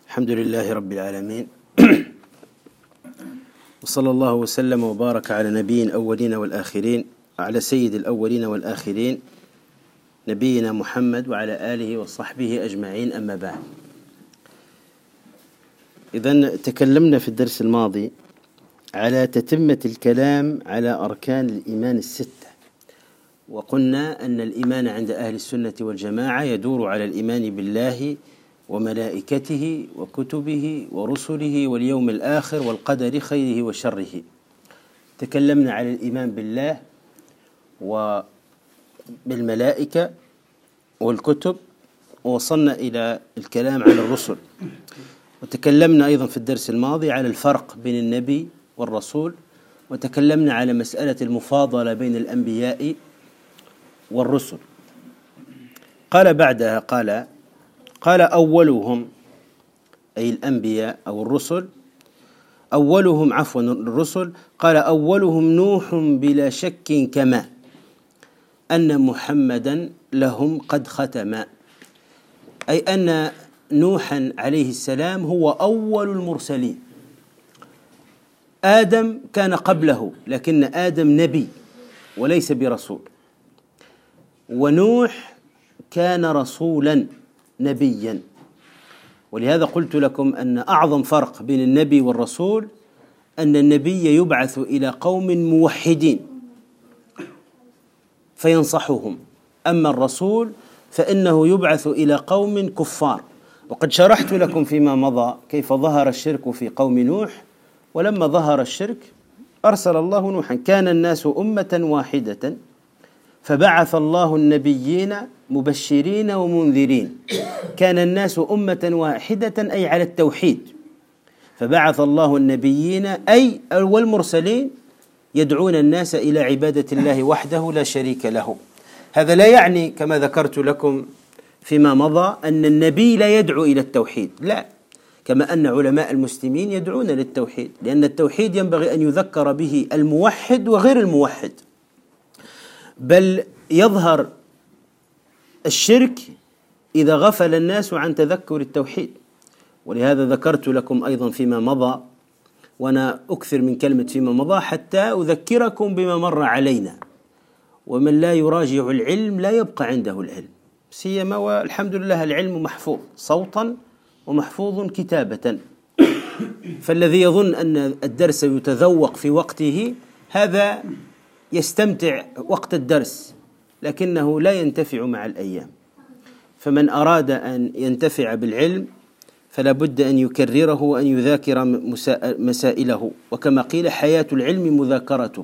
الحمد لله رب العالمين وصلى الله وسلم وبارك على نبي الأولين والآخرين على سيد الأولين والآخرين نبينا محمد وعلى آله وصحبه أجمعين، أما بعد. إذن تكلمنا في الدرس الماضي على تتمة الكلام على أركان الإيمان الستة، وقلنا أن الإيمان عند أهل السنة والجماعة يدور على الإيمان بالله وملائكته وكتبه ورسله واليوم الآخر والقدر خيره وشره. تكلمنا على الإيمان بالله وبالملائكة والكتب، ووصلنا إلى الكلام على الرسل، وتكلمنا أيضا في الدرس الماضي على الفرق بين النبي والرسول، وتكلمنا على مسألة المفاضلة بين الأنبياء والرسل. قال بعدها قال أولهم، أي الأنبياء أو الرسل، الرسل، قال أولهم نوح بلا شك، كما أن محمدا لهم قد ختم، أي أن نوحا عليه السلام هو أول المرسلين. آدم كان قبله، لكن آدم نبي وليس برسول، ونوح كان رسولا نبيا. ولهذا قلت لكم أن أعظم فرق بين النبي والرسول أن النبي يبعث إلى قوم موحدين فينصحهم، أما الرسول فإنه يبعث إلى قوم كفار. وقد شرحت لكم فيما مضى كيف ظهر الشرك في قوم نوح، ولما ظهر الشرك أرسل الله نوحا. كان الناس أمة واحدة فبعث الله النبيين مبشرين ومنذرين. كان الناس أمة واحدة أي على التوحيد، فبعث الله النبيين أي والمرسلين يدعون الناس إلى عبادة الله وحده لا شريك له. هذا لا يعني كما ذكرت لكم فيما مضى أن النبي لا يدعو إلى التوحيد، لا، كما أن علماء المسلمين يدعون للتوحيد، لأن التوحيد ينبغي أن يذكر به الموحد وغير الموحد، بل يظهر الشرك إذا غفل الناس عن تذكر التوحيد. ولهذا ذكرت لكم أيضا فيما مضى، وأنا أكثر من كلمة فيما مضى حتى أذكركم بما مر علينا، ومن لا يراجع العلم لا يبقى عنده العلم، سيما والحمد لله العلم محفوظ صوتا ومحفوظ كتابة. فالذي يظن أن الدرس يتذوق في وقته هذا يستمتع وقت الدرس، لكنه لا ينتفع مع الأيام. فمن أراد أن ينتفع بالعلم فلا بد أن يكرره وأن يذاكر مسائله، وكما قيل حياة العلم مذاكرته.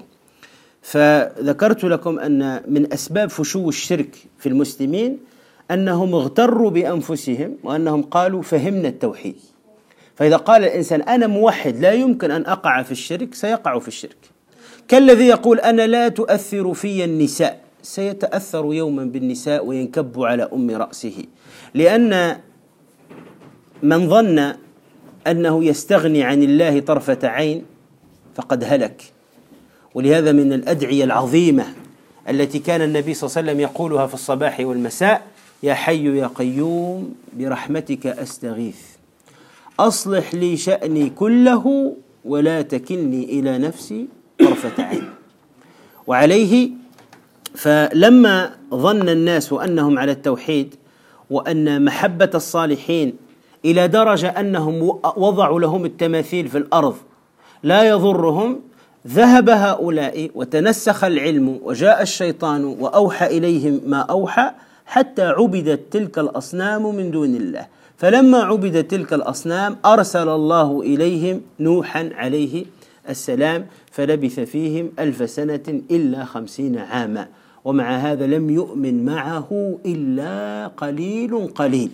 فذكرت لكم أن من أسباب فشو الشرك في المسلمين أنهم اغتروا بأنفسهم، وأنهم قالوا فهمنا التوحيد. فإذا قال الإنسان أنا موحد لا يمكن أن أقع في الشرك، سيقع في الشرك. كالذي يقول أنا لا تؤثر في النساء، سيتأثر يوما بالنساء وينكب على أم رأسه، لأن من ظن أنه يستغني عن الله طرفة عين فقد هلك. ولهذا من الأدعية العظيمة التي كان النبي صلى الله عليه وسلم يقولها في الصباح والمساء: يا حي يا قيوم برحمتك أستغيث، أصلح لي شأني كله ولا تكلني إلى نفسي طرفة عين. وعليه فلما ظن الناس أنهم على التوحيد وأن محبة الصالحين إلى درجة أنهم وضعوا لهم التماثيل في الأرض لا يضرهم، ذهب هؤلاء وتنسخ العلم وجاء الشيطان وأوحى إليهم ما أوحى، حتى عبدت تلك الأصنام من دون الله. فلما عبدت تلك الأصنام أرسل الله إليهم نوحا عليه السلام، فلبث فيهم 1000 سنة إلا 50 عاما، ومع هذا لم يؤمن معه إلا قليل،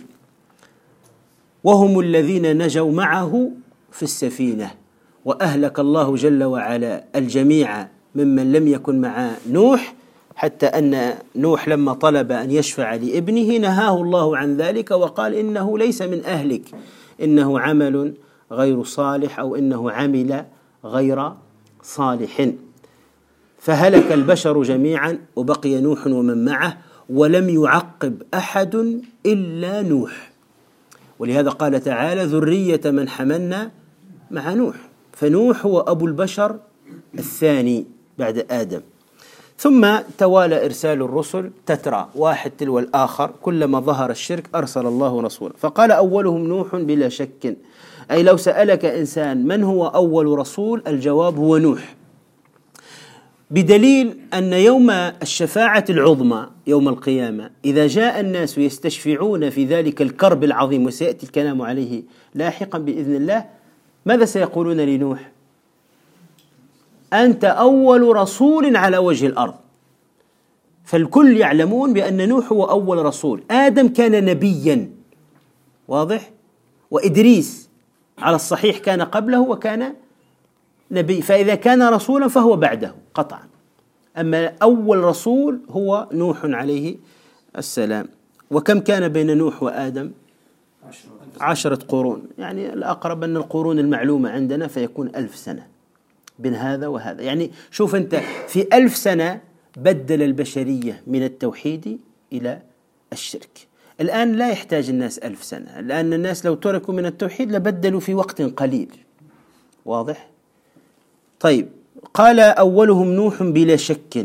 وهم الذين نجوا معه في السفينة. وأهلك الله جل وعلا الجميع ممن لم يكن مع نوح، حتى أن نوح لما طلب أن يشفع لابنه نهاه الله عن ذلك وقال إنه ليس من أهلك، إنه عمل غير صالح، أو إنه عمل غير صالح. فهلك البشر جميعا وبقي نوح ومن معه، ولم يعقب أحد إلا نوح. ولهذا قال تعالى ذرية من حملنا مع نوح، فنوح هو أبو البشر الثاني بعد آدم. ثم توالى إرسال الرسل تترى واحد تلو الآخر، كلما ظهر الشرك أرسل الله رسولا، فقال أولهم نوح بلا شك، أي لو سألك إنسان من هو أول رسول الجواب هو نوح، بدليل أن يوم الشفاعة العظمى يوم القيامة إذا جاء الناس يستشفعون في ذلك الكرب العظيم وسيأتي الكلام عليه لاحقا بإذن الله، ماذا سيقولون لنوح؟ أنت أول رسول على وجه الأرض. فالكل يعلمون بأن نوح هو أول رسول. آدم كان نبيا، واضح؟ وإدريس على الصحيح كان قبله وكان نبي، فإذا كان رسولا فهو بعده قطعا. أما أول رسول هو نوح عليه السلام. وكم كان بين نوح وآدم؟ 10 قرون، يعني الأقرب أن القرون المعلومة عندنا فيكون 1000 سنة بين هذا وهذا. يعني شوف أنت في 1000 سنة بدل البشرية من التوحيد إلى الشرك. الآن لا يحتاج الناس 1000 سنة، الآن الناس لو تركوا من التوحيد لبدلوا في وقت قليل، واضح؟ طيب، قال أولهم نوح بلا شك،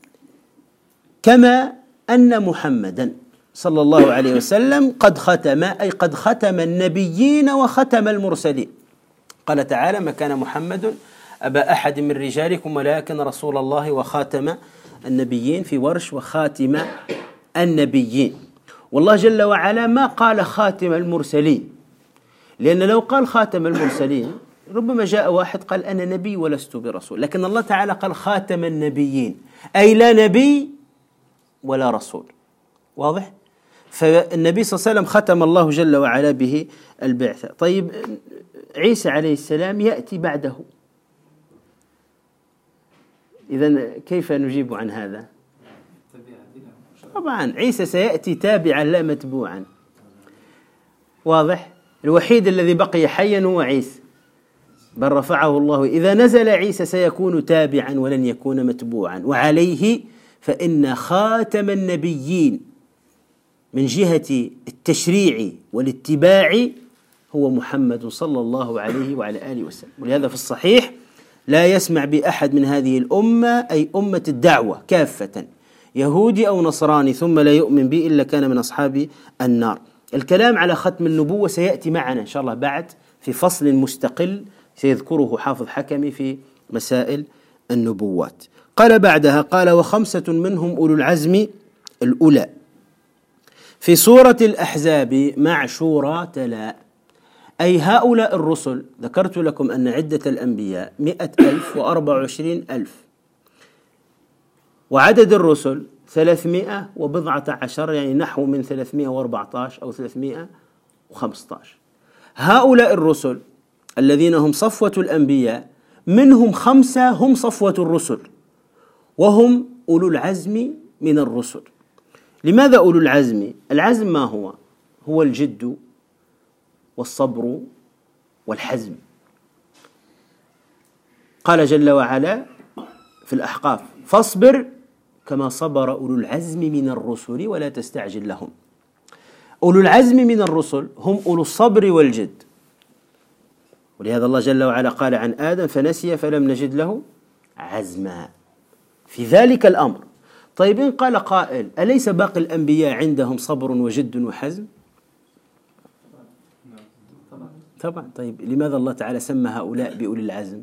كما أن محمدا صلى الله عليه وسلم قد ختم، أي قد ختم النبيين وختم المرسلين. قال تعالى ما كان محمد أبا أحد من رجالكم ولكن رسول الله وخاتم النبيين، في ورش وخاتم النبيين. والله جل وعلا ما قال خاتم المرسلين، لأن لو قال خاتم المرسلين ربما جاء واحد قال أنا نبي ولست برسول، لكن الله تعالى قال خاتم النبيين، أي لا نبي ولا رسول، واضح؟ فالنبي صلى الله عليه وسلم ختم الله جل وعلا به البعثة. طيب، عيسى عليه السلام يأتي بعده، إذن كيف نجيب عن هذا؟ طبعا عيسى سيأتي تابعا لا متبوعا، واضح؟ الوحيد الذي بقي حيا هو عيسى، بل رفعه الله. إذا نزل عيسى سيكون تابعا ولن يكون متبوعا. وعليه فإن خاتم النبيين من جهة التشريع والاتباع هو محمد صلى الله عليه وعلى آله وسلم. ولهذا في الصحيح لا يسمع بأحد من هذه الأمة، أي أمة الدعوة كافة، يهودي أو نصراني ثم لا يؤمن به إلا كان من أصحاب النار. الكلام على ختم النبوة سيأتي معنا إن شاء الله بعد في فصل مستقل سيذكره حافظ حكمي في مسائل النبوات. قال بعدها، قال وخمسة منهم أولو العزم الأولى في سورة الأحزاب مع شورى تلا، أي هؤلاء الرسل. ذكرت لكم أن عدة الأنبياء 100,000 و24,000، وعدد الرسل 300 يعني نحو من 314 أو 315. هؤلاء الرسل الذين هم صفوة الأنبياء منهم 5 هم صفوة الرسل، وهم أولو العزم من الرسل. لماذا أولو العزم؟ العزم ما هو؟ هو الجد والصبر والحزم. قال جل وعلا في الأحقاف فاصبر كما صبر أولو العزم من الرسل ولا تستعجل لهم. أولو العزم من الرسل هم أولو الصبر والجد، ولهذا الله جل وعلا قال عن آدم فنسي فلم نجد له عزما في ذلك الأمر. طيب، إن قال قائل أليس باقي الأنبياء عندهم صبر وجد وحزم؟ طبعا. طيب، لماذا الله تعالى سمى هؤلاء بأولي العزم؟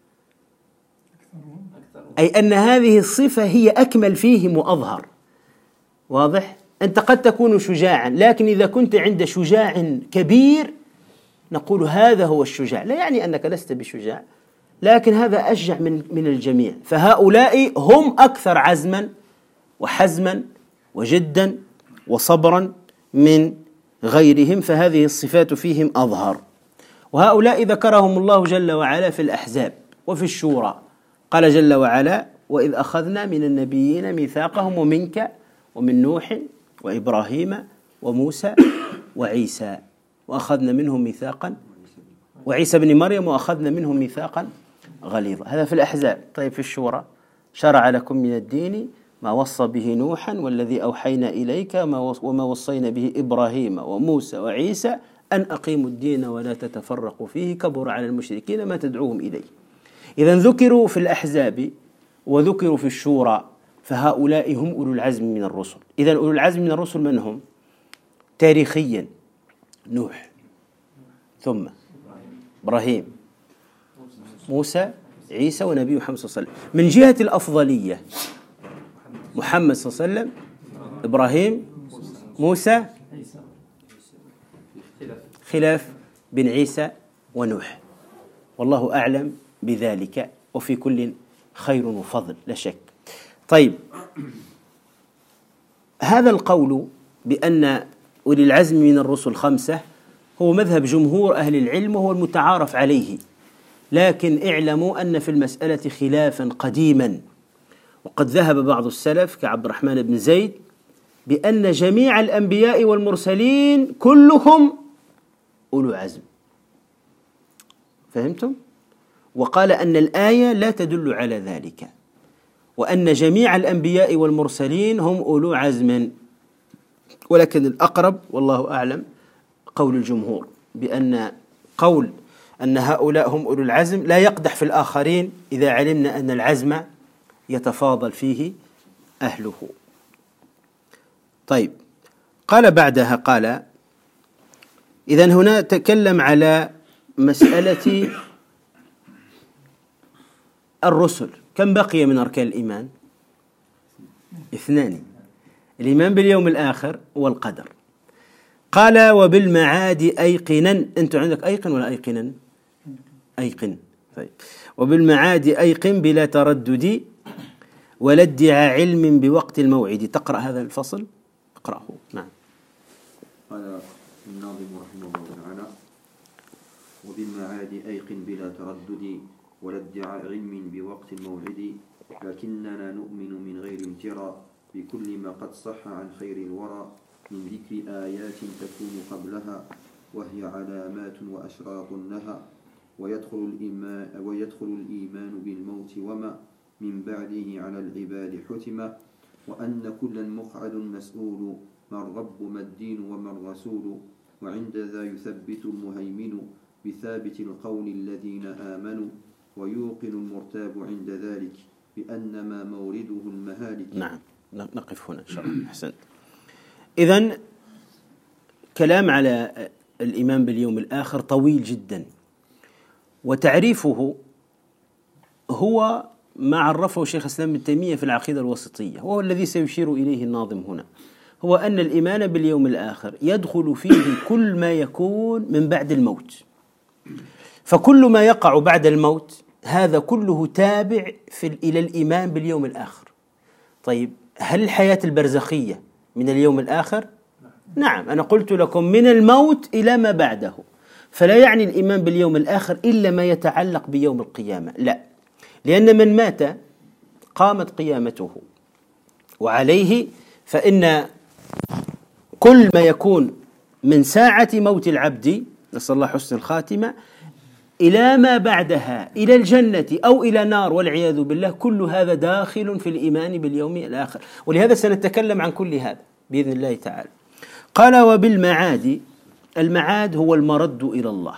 أي أن هذه الصفة هي أكمل فيهم وأظهر، واضح؟ أنت قد تكون شجاعا، لكن إذا كنت عند شجاع كبير نقول هذا هو الشجاع، لا يعني أنك لست بشجاع، لكن هذا أشجع من الجميع. فهؤلاء هم أكثر عزما وحزما وجدا وصبرا من غيرهم، فهذه الصفات فيهم أظهر. وهؤلاء ذكرهم الله جل وعلا في الأحزاب وفي الشورى. قال جل وعلا وإذ أخذنا من النبيين ميثاقهم ومنك ومن نوح وإبراهيم وموسى وعيسى وأخذنا منهم ميثاقا، وعيسى بن مريم وأخذنا منهم ميثاقا غليظا. هذا في الأحزاب. طيب، في الشورى شرع لكم من الدين ما وصى به نوحا والذي أوحينا إليك وما وصينا به إبراهيم وموسى وعيسى أن أقيموا الدين ولا تتفرقوا فيه كبر على المشركين ما تدعوهم إليه. إذا ذكروا في الأحزاب وذكروا في الشورى، فهؤلاء هم أولو العزم من الرسل. إذا أولو العزم من الرسل من هم؟ تاريخيا نوح، ثم إبراهيم، موسى، عيسى، ونبي محمد صلى الله عليه وسلم. من جهة الأفضلية محمد صلى الله عليه وسلم، إبراهيم، موسى، خلاف بن عيسى ونوح، والله أعلم بذلك، وفي كل خير وفضل لا شك. طيب، هذا القول بأن أولي العزم من الرسل 5 هو مذهب جمهور أهل العلم وهو المتعارف عليه، لكن اعلموا أن في المسألة خلافا قديما، وقد ذهب بعض السلف كعبد الرحمن بن زيد بأن جميع الأنبياء والمرسلين كلهم أولو عزم. فهمتم؟ وقال أن الآية لا تدل على ذلك، وأن جميع الأنبياء والمرسلين هم أولو عزم، ولكن الأقرب والله أعلم قول الجمهور بأن قول أن هؤلاء هم أولو العزم لا يقدح في الآخرين إذا علمنا أن العزم يتفاضل فيه أهله. طيب، قال بعدها، قال إذن هنا تكلم على مسألة الرسل. كم بقي من أركان الإيمان؟ 2: الإيمان باليوم الآخر والقدر. قال وبالمعاد أيقنا. أنت عندك أيقن ولا أيقنا؟ أيقن. طيب، وبالمعاد أيقن بلا تردد ولا ادعاء علم بوقت الموعد. تقرأ هذا الفصل؟ اقرأه. نعم. قال الناظم رحمه الله تعالى: وبالمعاد أيقن بلا تردد ولا ادعاء علم بوقت الموعد، لكننا نؤمن من غير امتراء بكل ما قد صح عن خير الورى من ذكر آيات تكون قبلها وهي علامات وأشراط النهى، ويدخل الإيمان بالموت وما من بعده على العباد حتمة، وأن كلا مقعد مسؤول ما الرب ما الدين وما الرسول، وعند ذا يثبت المهيمن بثابت القول الذين آمنوا، ويوقن المرتاب عند ذلك بأنما مورده المهالك. نعم، نقف هنا إن شاء الله. أحسنت. إذن كلام على الإيمان باليوم الآخر طويل جدا، وتعريفه هو ما عرفه شيخ الإسلام ابن تيمية في العقيدة الوسطية، وهو الذي سيشير إليه الناظم هنا، هو أن الإيمان باليوم الآخر يدخل فيه كل ما يكون من بعد الموت، فكل ما يقع بعد الموت هذا كله تابع إلى الإيمان باليوم الآخر. طيب، هل الحياة البرزخية من اليوم الآخر؟ نعم، أنا قلت لكم من الموت إلى ما بعده، فلا يعني الإيمان باليوم الآخر إلا ما يتعلق بيوم القيامة، لا، لأن من مات قامت قيامته، وعليه فإن كل ما يكون من ساعة موت العبد، نسأل الله حسن الخاتمة، إلى ما بعدها، إلى الجنة أو إلى نار والعياذ بالله، كل هذا داخل في الإيمان باليوم الآخر، ولهذا سنتكلم عن كل هذا بإذن الله تعالى. قال وبالمعاد. المعاد هو المرد إلى الله.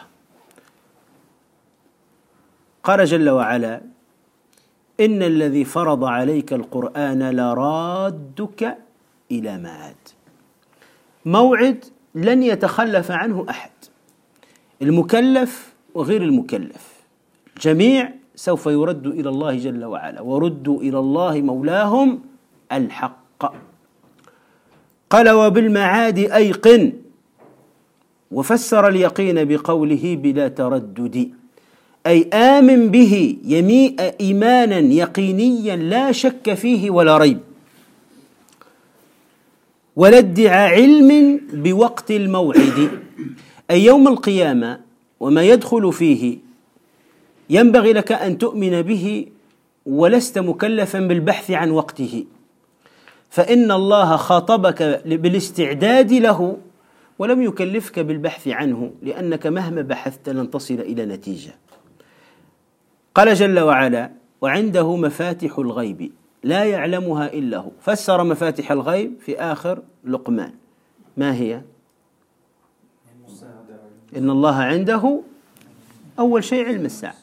قال جل وعلا: إن الذي فرض عليك القرآن لرادك إلى معاد. موعد لن يتخلف عنه أحد، المكلف وغير المكلف، الجميع سوف يرد إلى الله جل وعلا، وردوا إلى الله مولاهم الحق. قال وبالمعاد أيقن، وفسر اليقين بقوله بلا تردد، أي آمن به إيمانا يقينيا لا شك فيه ولا ريب، ولا ادعاء علم بوقت الموعد، أي يوم القيامة وما يدخل فيه ينبغي لك أن تؤمن به ولست مكلفا بالبحث عن وقته، فإن الله خاطبك بالاستعداد له ولم يكلفك بالبحث عنه، لأنك مهما بحثت لن تصل إلى نتيجة. قال جل وعلا: وعنده مفاتح الغيب لا يعلمها إلا هو. فسر مفاتح الغيب في آخر لقمان، ما هي؟ إن الله عنده أول شيء علم الساعة،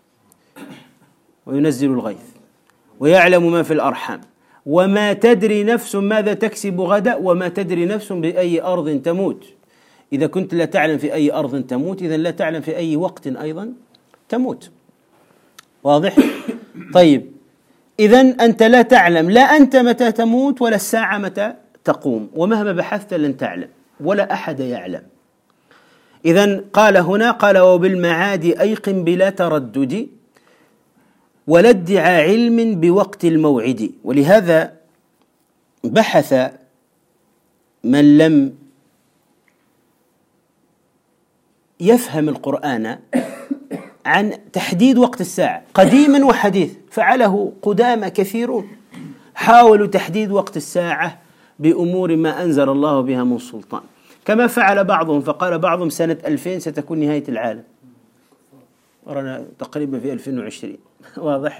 وينزل الغيث، ويعلم ما في الأرحام، وما تدري نفس ماذا تكسب غدا، وما تدري نفس بأي أرض تموت. إذا كنت لا تعلم في أي أرض تموت، إذن لا تعلم في أي وقت أيضا تموت. واضح؟ طيب، إذن أنت لا تعلم لا أنت متى تموت ولا الساعة متى تقوم، ومهما بحثت لن تعلم، ولا أحد يعلم. إذن قال هنا، قال وبالمعاد أيقن بلا تردد، ولا ادعى علم بوقت الموعد. ولهذا بحث من لم يفهم القرآن عن تحديد وقت الساعة قديما وحديث، فعله قدامى كثيرون، حاولوا تحديد وقت الساعة بأمور ما أنزل الله بها من سلطان، كما فعل بعضهم، فقال بعضهم سنة 2000 ستكون نهاية العالم، ورانا تقريبا في 2020. واضح؟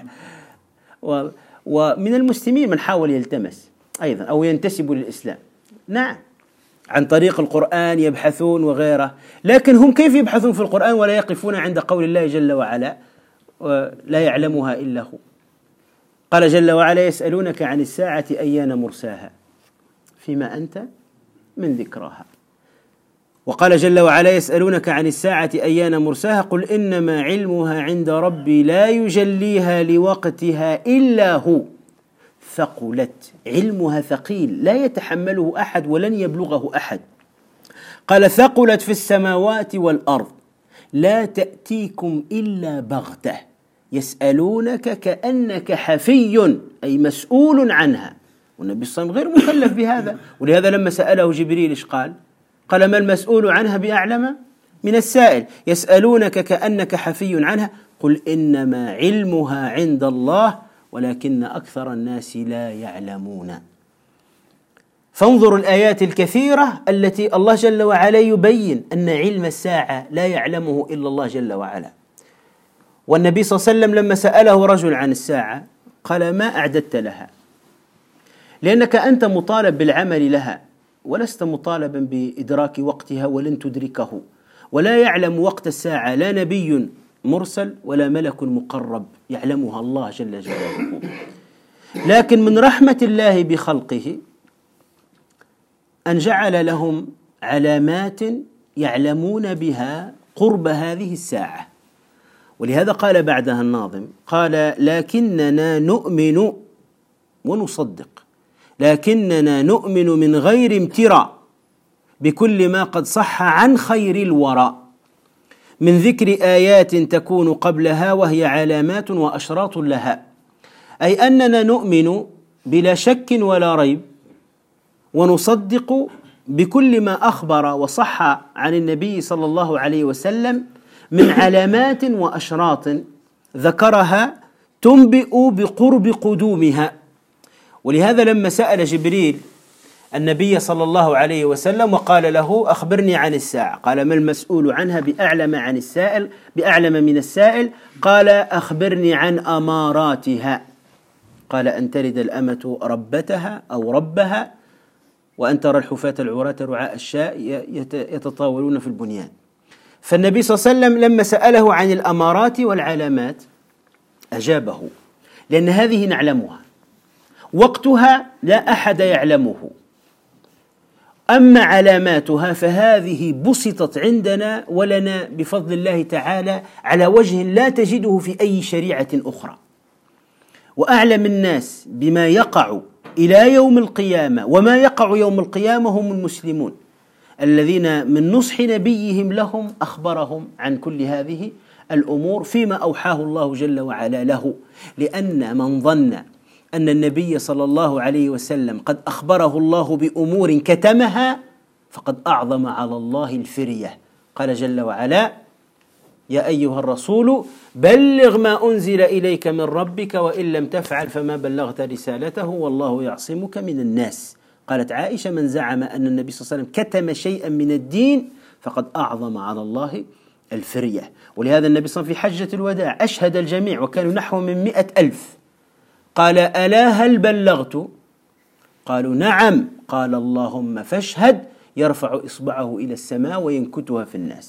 ومن المسلمين من حاول يلتمس أيضا أو ينتسب للإسلام، نعم، عن طريق القرآن يبحثون وغيره، لكن هم كيف يبحثون في القرآن ولا يقفون عند قول الله جل وعلا لا يعلمها إلا هو؟ قال جل وعلا يسألونك عن الساعة أيان مرساها فيما أنت من ذكراها. وقال جل وعلا يسألونك عن الساعة أيان مرساها قل إنما علمها عند ربي لا يجليها لوقتها إلا هو ثقلت، علمها ثقيل لا يتحمله أحد ولن يبلغه أحد. قال ثقلت في السماوات والأرض لا تأتيكم إلا بغتة يسألونك كأنك حفي، أي مسؤول عنها، والنبي صلى الله عليه وسلم غير مكلف بهذا. ولهذا لما سأله جبريل إيش قال؟ قال ما المسؤول عنها بأعلم من السائل، يسألونك كأنك حفي عنها قل إنما علمها عند الله ولكن أكثر الناس لا يعلمون. فانظروا الآيات الكثيرة التي الله جل وعلا يبين أن علم الساعة لا يعلمه إلا الله جل وعلا. والنبي صلى الله عليه وسلم لما سأله رجل عن الساعة قال ما أعددت لها؟ لأنك أنت مطالب بالعمل لها ولست مطالبا بإدراك وقتها ولن تدركه، ولا يعلم وقت الساعة لا نبي مرسل ولا ملك مقرب، يعلمها الله جل جلاله. لكن من رحمة الله بخلقه أن جعل لهم علامات يعلمون بها قرب هذه الساعة. ولهذا قال بعدها الناظم قال لكننا نؤمن ونصدق، لكننا نؤمن من غير امتراء بكل ما قد صح عن خير الورى، من ذكر آيات تكون قبلها وهي علامات وأشراط لها. أي أننا نؤمن بلا شك ولا ريب ونصدق بكل ما أخبر وصح عن النبي صلى الله عليه وسلم من علامات وأشراط ذكرها تنبئ بقرب قدومها. ولهذا لما سأل جبريل النبي صلى الله عليه وسلم وقال له أخبرني عن الساعة، قال ما المسؤول عنها بأعلم من السائل، قال أخبرني عن أماراتها، قال أن تلد الأمة ربتها أو ربها وأن ترى الحفاة العراة رعاء الشاء يتطاولون في البنيان. فالنبي صلى الله عليه وسلم لما سأله عن الأمارات والعلامات أجابه، لأن هذه نعلمها، وقتها لا أحد يعلمه، أما علاماتها فهذه بسطت عندنا ولنا بفضل الله تعالى على وجه لا تجده في أي شريعة أخرى. وأعلم الناس بما يقع إلى يوم القيامة وما يقع يوم القيامة هم المسلمون الذين من نصح نبيهم لهم أخبرهم عن كل هذه الأمور فيما أوحاه الله جل وعلا له. لأن من ظن أن النبي صلى الله عليه وسلم قد أخبره الله بأمور كتمها فقد أعظم على الله الفرية. قال جل وعلا يا أيها الرسول بلغ ما أنزل إليك من ربك وإن لم تفعل فما بلغت رسالته والله يعصمك من الناس. قالت عائشة من زعم أن النبي صلى الله عليه وسلم كتم شيئا من الدين فقد أعظم على الله الفرية. ولهذا النبي صلى الله عليه وسلم في حجة الوداع أشهد الجميع وكانوا نحو من 100,000، قال ألا هل بلغت؟ قالوا نعم، قال اللهم فاشهد، يرفع إصبعه إلى السماء وينكتها في الناس.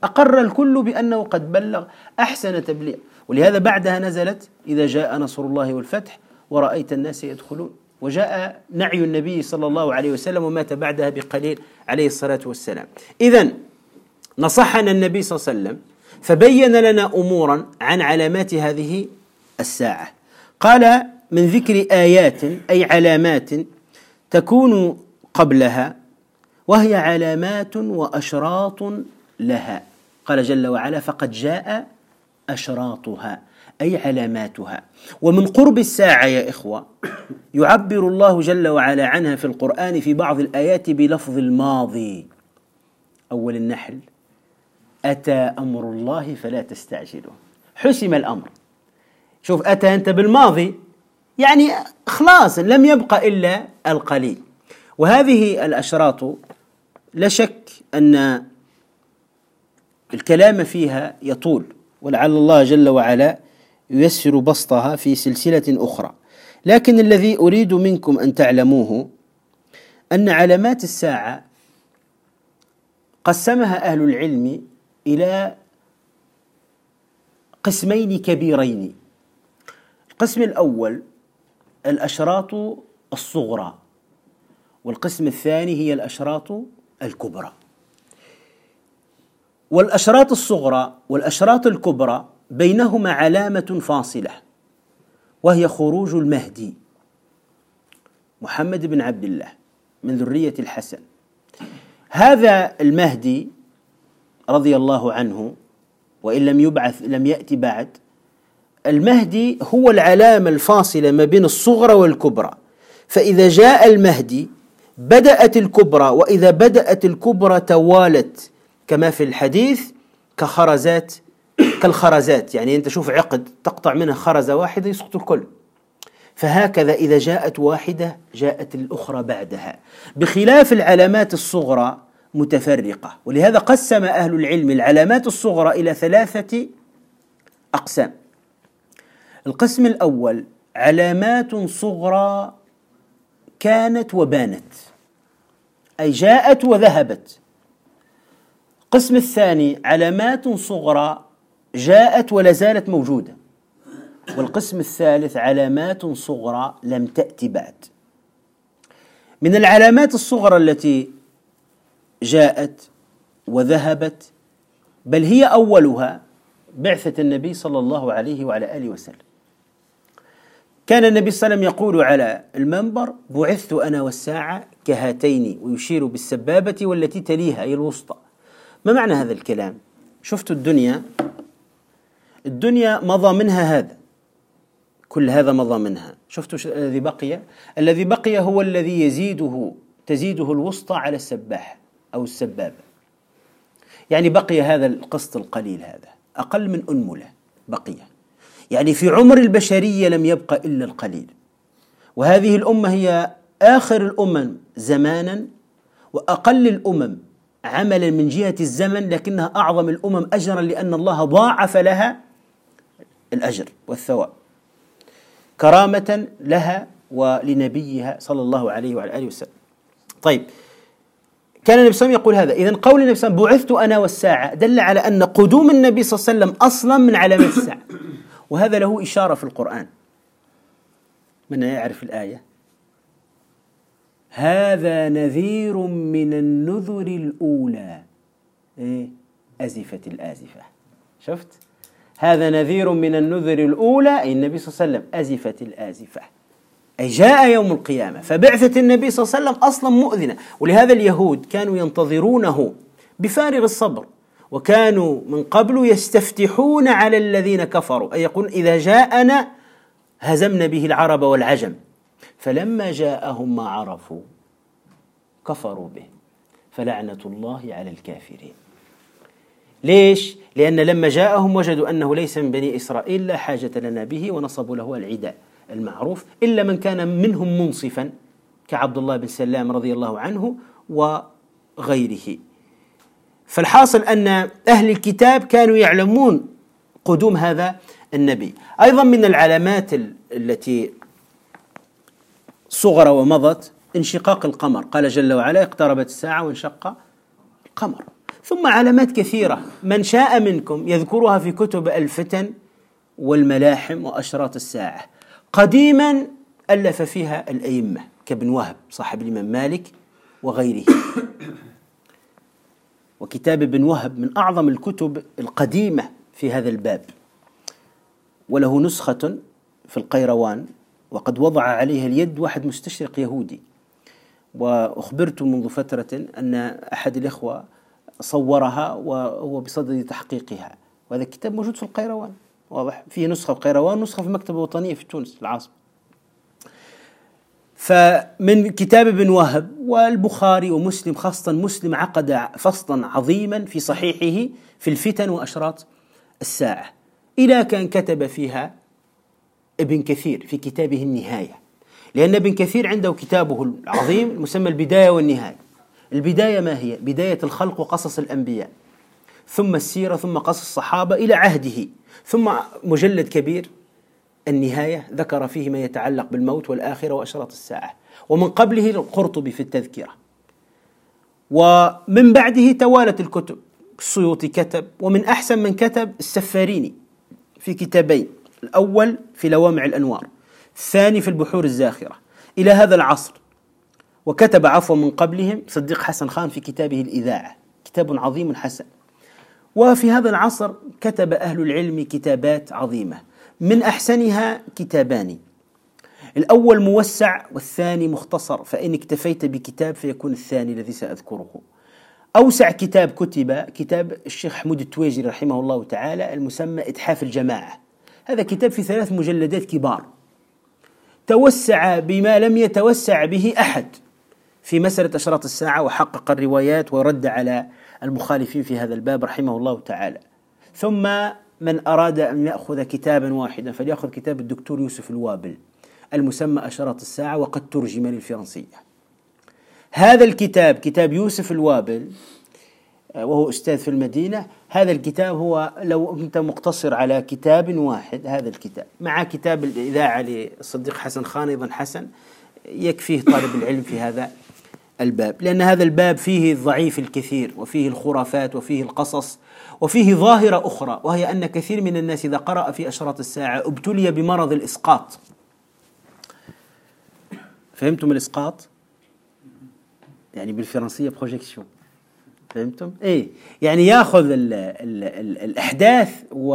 أقر الكل بأنه قد بلغ أحسن تبليغ. ولهذا بعدها نزلت إذا جاء نصر الله والفتح ورأيت الناس يدخلون، وجاء نعي النبي صلى الله عليه وسلم ومات بعدها بقليل عليه الصلاة والسلام. إذن نصحنا النبي صلى الله عليه وسلم فبين لنا أمورا عن علامات هذه الساعة. قال من ذكر آيات أي علامات تكون قبلها، وهي علامات وأشراط لها. قال جل وعلا فقد جاء أشراطها أي علاماتها. ومن قرب الساعة يا إخوة يعبر الله جل وعلا عنها في القرآن في بعض الآيات بلفظ الماضي. أول النحل أتى أمر الله فلا تستعجلوا، حسم الأمر. شوف أتى أنت بالماضي يعني خلاص لم يبقى إلا القليل. وهذه الأشراط لا شك أن الكلام فيها يطول، ولعل الله جل وعلا ييسر بسطها في سلسلة أخرى، لكن الذي أريد منكم أن تعلموه أن علامات الساعة قسمها أهل العلم إلى قسمين كبيرين. القسم الأول الأشراط الصغرى، والقسم الثاني هي الأشراط الكبرى. والأشراط الصغرى والأشراط الكبرى بينهما علامة فاصلة، وهي خروج المهدي محمد بن عبد الله من ذرية الحسن. هذا المهدي رضي الله عنه وإن لم يبعث لم يأتي بعد، المهدي هو العلامة الفاصلة ما بين الصغرى والكبرى. فإذا جاء المهدي بدأت الكبرى، وإذا بدأت الكبرى توالت كما في الحديث كالخرزات، يعني أنت شوف عقد تقطع منها خرزة واحدة يسقط الكل. فهكذا إذا جاءت واحدة جاءت الأخرى بعدها، بخلاف العلامات الصغرى متفرقة. ولهذا قسم أهل العلم العلامات الصغرى إلى 3 أقسام. القسم الأول علامات صغرى كانت وبانت، أي جاءت وذهبت. القسم الثاني علامات صغرى جاءت ولا زالت موجودة. والقسم الثالث علامات صغرى لم تأتي بعد. من العلامات الصغرى التي جاءت وذهبت بل هي أولها بعثة النبي صلى الله عليه وعلى آله وسلم. كان النبي صلى الله عليه وسلم يقول على المنبر بعثت أنا والساعة كهاتين، ويشير بالسبابة والتي تليها أي الوسطى. ما معنى هذا الكلام؟ شفتوا الدنيا مضى منها هذا، كل هذا مضى منها. شفتوا الذي بقي؟ الذي بقي هو الذي تزيده الوسطى على السباح أو السبابة، يعني بقي هذا القسط القليل، هذا أقل من أنملة بقي، يعني في عمر البشرية لم يبقى إلا القليل. وهذه الأمة هي آخر الأمم زمانا وأقل الأمم عملا من جهة الزمن، لكنها أعظم الأمم أجرا، لأن الله ضاعف لها الأجر والثواب كرامة لها ولنبيها صلى الله عليه وعلى آله وسلم. طيب، كان النبي صلى الله عليه وسلم يقول هذا. إذن قول النبي صلى الله عليه وسلم بعثت أنا والساعة دل على أن قدوم النبي صلى الله عليه وسلم أصلا من علامات الساعة، وهذا له إشارة في القرآن. من يعرف الآية؟ هذا نذير من النذر الأولى، أزفت الآزفة. شفت؟ هذا نذير من النذر الأولى، أي النبي صلى الله عليه وسلم أزفت الآزفة، أي جاء يوم القيامة. فبعثة النبي صلى الله عليه وسلم أصلا مؤذنة، ولهذا اليهود كانوا ينتظرونه بفارغ الصبر، وكانوا من قبل يستفتحون على الذين كفروا، أي يقول إذا جاءنا هزمنا به العرب والعجم. فلما جاءهم ما عرفوا كفروا به فلعنة الله على الكافرين. ليش؟ لأن لما جاءهم وجدوا أنه ليس من بني إسرائيل لا حاجة لنا به، ونصبوا له العداء المعروف، إلا من كان منهم منصفا كعبد الله بن سلام رضي الله عنه وغيره. فالحاصل أن أهل الكتاب كانوا يعلمون قدوم هذا النبي. أيضا من العلامات التي صغر ومضت انشقاق القمر. قال جل وعلا اقتربت الساعة وانشق القمر. ثم علامات كثيرة من شاء منكم يذكرها في كتب الفتن والملاحم وأشراط الساعة. قديما ألف فيها الأئمة كابن وهب صاحب الإمام مالك وغيره، وكتاب ابن وهب من أعظم الكتب القديمة في هذا الباب، وله نسخة في القيروان وقد وضع عليها اليد واحد مستشرق يهودي، وأخبرت منذ فترة أن أحد الإخوة صورها وهو بصدد تحقيقها، وهذا الكتاب موجود في القيروان، واضح فيه نسخة في القيروان ونسخة في المكتبة الوطنية في تونس العاصمة. فمن كتاب ابن وهب والبخاري ومسلم، خاصة مسلم عقد فصلا عظيما في صحيحه في الفتن وأشراط الساعة، إلى كان كتب فيها ابن كثير في كتابه النهاية، لأن ابن كثير عنده كتابه العظيم المسمى البداية والنهاية. البداية ما هي؟ بداية الخلق وقصص الأنبياء، ثم السيرة، ثم قصص الصحابة إلى عهده، ثم مجلد كبير النهاية ذكر فيه ما يتعلق بالموت والآخرة وأشراط الساعة، ومن قبله القرطبي في التذكرة، ومن بعده توالت الكتب. السيوطي كتب، ومن أحسن من كتب السفاريني في كتابين، الأول في لوامع الأنوار، الثاني في البحور الزاخرة إلى هذا العصر. وكتب عفوا من قبلهم صديق حسن خان في كتابه الإذاعة، كتاب عظيم حسن. وفي هذا العصر كتب أهل العلم كتابات عظيمة، من أحسنها كتابان، الأول موسع والثاني مختصر، فإن اكتفيت بكتاب فيكون الثاني الذي سأذكره. أوسع كتاب كتب كتاب الشيخ حمود التويجري رحمه الله تعالى المسمى إتحاف الجماعة، هذا كتاب في 3 مجلدات كبار، توسع بما لم يتوسع به أحد في مسألة أشراط الساعة، وحقق الروايات ورد على المخالفين في هذا الباب رحمه الله تعالى. ثم من أراد أن يأخذ كتابا واحدا فليأخذ كتاب الدكتور يوسف الوابل المسمى أشراط الساعة، وقد ترجم للفرنسية. هذا الكتاب كتاب يوسف الوابل وهو أستاذ في المدينة، هذا الكتاب هو لو أنت مقتصر على كتاب واحد، هذا الكتاب مع كتاب الإذاعة للصديق حسن خان أيضا حسن، يكفيه طالب العلم في هذا الباب، لأن هذا الباب فيه الضعيف الكثير، وفيه الخرافات، وفيه القصص، وفيه ظاهرة أخرى، وهي أن كثير من الناس إذا قرأ في أشراط الساعة ابتلي بمرض الإسقاط. فهمتم الإسقاط؟ يعني بالفرنسية بروجيكسيون، فهمتم؟ إيه يعني يأخذ الأحداث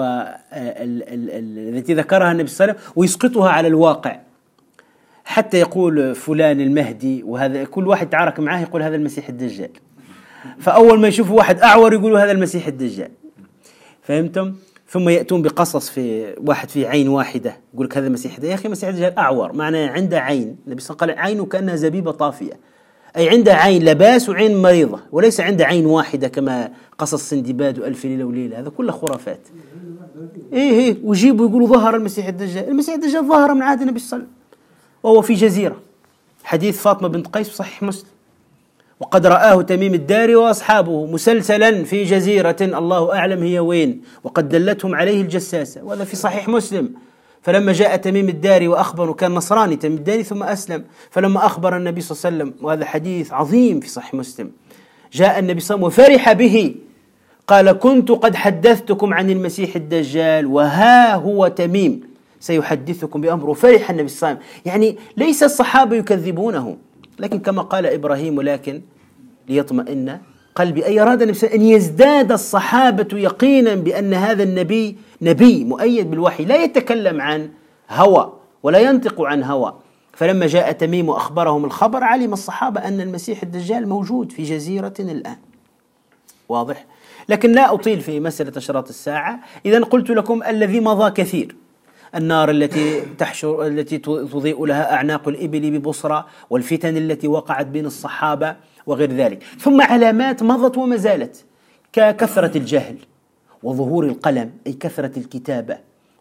التي ذكرها النبي صلى الله عليه وسلم ويسقطها على الواقع، حتى يقول فلان المهدي، وهذا كل واحد تعارك معاه يقول هذا المسيح الدجال، فأول ما يشوفوا واحد أعور يقولوا هذا المسيح الدجال، فهمتم؟ ثم يأتون بقصص في واحد في عين واحدة يقول لك هذا المسيح الدجال، يا أخي المسيح الدجال أعور، معناه عنده عين، النبي صلى الله عليه وسلم قال عينه كأنها زبيبة طافية، أي عنده عين لباس وعين مريضة، وليس عنده عين واحدة كما قصص سندباد وألف ليلة وليلة، هذا كله خرافات. إيه ويجيبوا يقولوا ظهر المسيح الدجال، المسيح الدجال ظهر من عهد النبي صلى الله عليه وسلم وهو في جزيرة، حديث فاطمة بنت قيس في صحيح مسلم، وقد رآه تميم الداري وأصحابه مسلسلا في جزيرة الله أعلم هي وين، وقد دلتهم عليه الجساسة، وهذا في صحيح مسلم. فلما جاء تميم الداري وأخبره، كان نصراني تميم الداري ثم أسلم، فلما أخبر النبي صلى الله عليه وسلم، وهذا حديث عظيم في صحيح مسلم، جاء النبي صلى الله عليه وسلم وفرح به، قال كنت قد حدثتكم عن المسيح الدجال وها هو تميم سيحدثكم بأمره. فرح النبي صلى الله عليه وسلم، يعني ليس الصحابة يكذبونه، لكن كما قال إبراهيم ولكن ليطمئن قلبي، أي أراد النبي أن يزداد الصحابة يقينا بأن هذا النبي نبي مؤيد بالوحي، لا يتكلم عن هوى ولا ينطق عن هوى. فلما جاء تميم وأخبرهم الخبر علم الصحابة أن المسيح الدجال موجود في جزيرة الآن، واضح؟ لكن لا أطيل في مسألة أشراط الساعة. إذن قلت لكم الذي مضى كثير، النار التي تحشر التي تضيء لها أعناق الإبل ببصرى، والفتن التي وقعت بين الصحابة وغير ذلك. ثم علامات مضت وما زالت ككثرة الجهل وظهور القلم، أي كثرة الكتابة،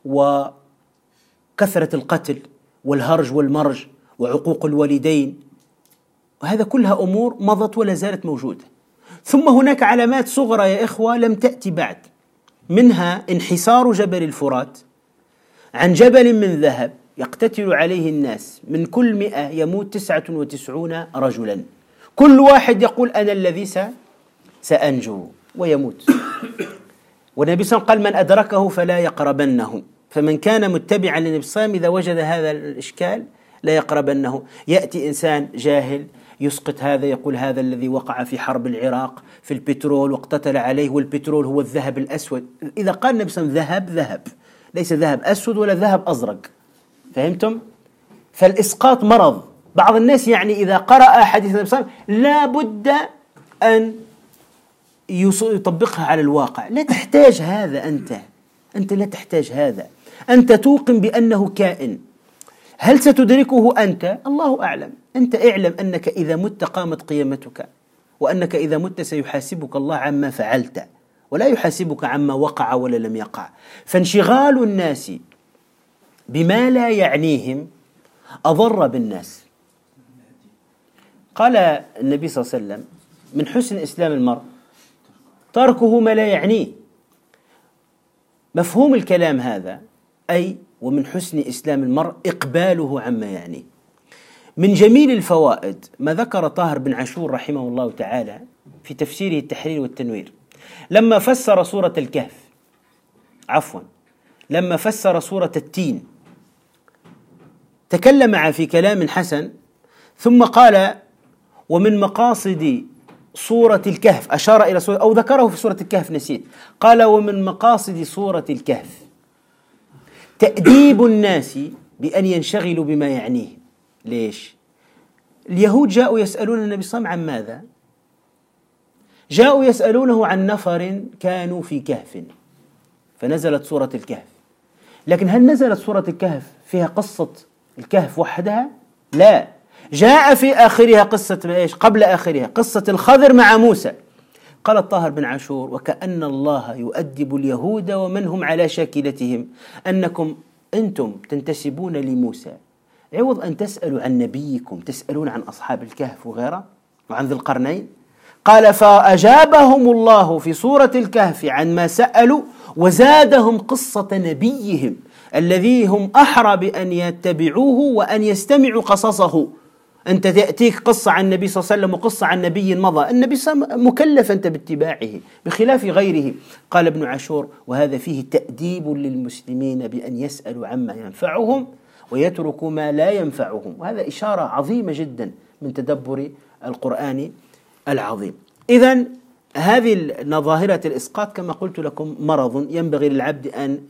وكثرة القتل والهرج والمرج وعقوق الوالدين، وهذا كلها أمور مضت ولا زالت موجودة. ثم هناك علامات صغرى يا إخوة لم تأتي بعد، منها انحسار جبل الفرات عن جبل من ذهب يقتتل عليه الناس، من كل 100 يموت 99 رجلا، كل واحد يقول أنا الذي سأنجو، ويموت. والنبي صلى الله عليه وسلم قال: من أدركه فلا يقربنه. فمن كان متبعا للنبي صلى الله عليه وسلم إذا وجد هذا الإشكال لا يقربنه. يأتي إنسان جاهل يسقط هذا، يقول هذا الذي وقع في حرب العراق في البترول واقتتل عليه، والبترول هو الذهب الأسود. إذا قال النبي صلى الله عليه وسلم ذهب، ليس ذهب أسود ولا ذهب أزرق. فهمتم؟ فالإسقاط مرض. بعض الناس يعني إذا قرأ حديث النبي صلى الله عليه وسلم لا بد أن يطبقها على الواقع. لا تحتاج هذا. أنت لا تحتاج هذا. أنت توقن بأنه كائن. هل ستدركه أنت؟ الله أعلم. أنت اعلم أنك إذا مت قامت قيامتك، وأنك إذا مت سيحاسبك الله عما فعلت، ولا يحاسبك عما وقع ولا لم يقع. فانشغال الناس بما لا يعنيهم أضر بالناس. قال النبي صلى الله عليه وسلم: من حسن إسلام المرء تركه ما لا يعنيه. مفهوم الكلام هذا أي ومن حسن إسلام المرء إقباله عما يعنيه. من جميل الفوائد ما ذكر طاهر بن عاشور رحمه الله تعالى في تفسيره التحرير والتنوير لما فسر سورة الكهف، لما فسر سورة التين، تكلم في كلام حسن، ثم قال: ومن مقاصد سورة الكهف، أشار إلى سورة أو ذكره في سورة الكهف نسيت، قال: ومن مقاصد سورة الكهف تأديب الناس بأن ينشغلوا بما يعنيه. ليش؟ اليهود جاءوا يسألون النبي صلى الله عليه وسلم عن ماذا؟ جاءوا يسألونه عن نفر كانوا في كهف، فنزلت سورة الكهف. لكن هل نزلت سورة الكهف فيها قصة الكهف وحدها؟ لا، جاء في آخرها قصة إيش؟ قبل آخرها قصة الخضر مع موسى. قال الطاهر بن عاشور: وكأن الله يؤدب اليهود ومن هم على شاكلتهم أنكم أنتم تنتسبون لموسى، عوض أن تسألوا عن نبيكم تسألون عن أصحاب الكهف وغيره وعن ذي القرنين. قال: فأجابهم الله في سورة الكهف عن ما سألوا وزادهم قصة نبيهم الذي هم أحرى بأن يتبعوه وأن يستمعوا قصصه. أنت تأتيك قصة عن النبي صلى الله عليه وسلم وقصة عن نبي مضى، النبي صلى الله عليه وسلم مكلف أنت باتباعه بخلاف غيره. قال ابن عاشور: وهذا فيه تأديب للمسلمين بأن يسألوا عما ينفعهم ويتركوا ما لا ينفعهم. وهذا إشارة عظيمة جدا من تدبر القرآن العظيم. إذن هذه ظاهرة الإسقاط كما قلت لكم مرض ينبغي للعبد أن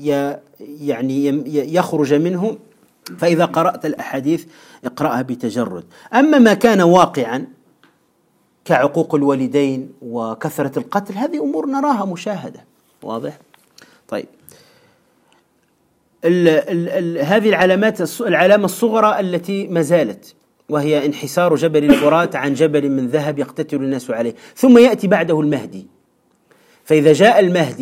يخرج منه. فإذا قرأت الأحاديث اقرأها بتجرد. أما ما كان واقعا كعقوق الوالدين وكثرة القتل هذه أمور نراها مشاهدة، واضح؟ طيب، هذه العلامة الصغرى التي ما زالت، وهي انحسار جبل الفرات عن جبل من ذهب يقتتل الناس عليه. ثم يأتي بعده المهدي، فإذا جاء المهدي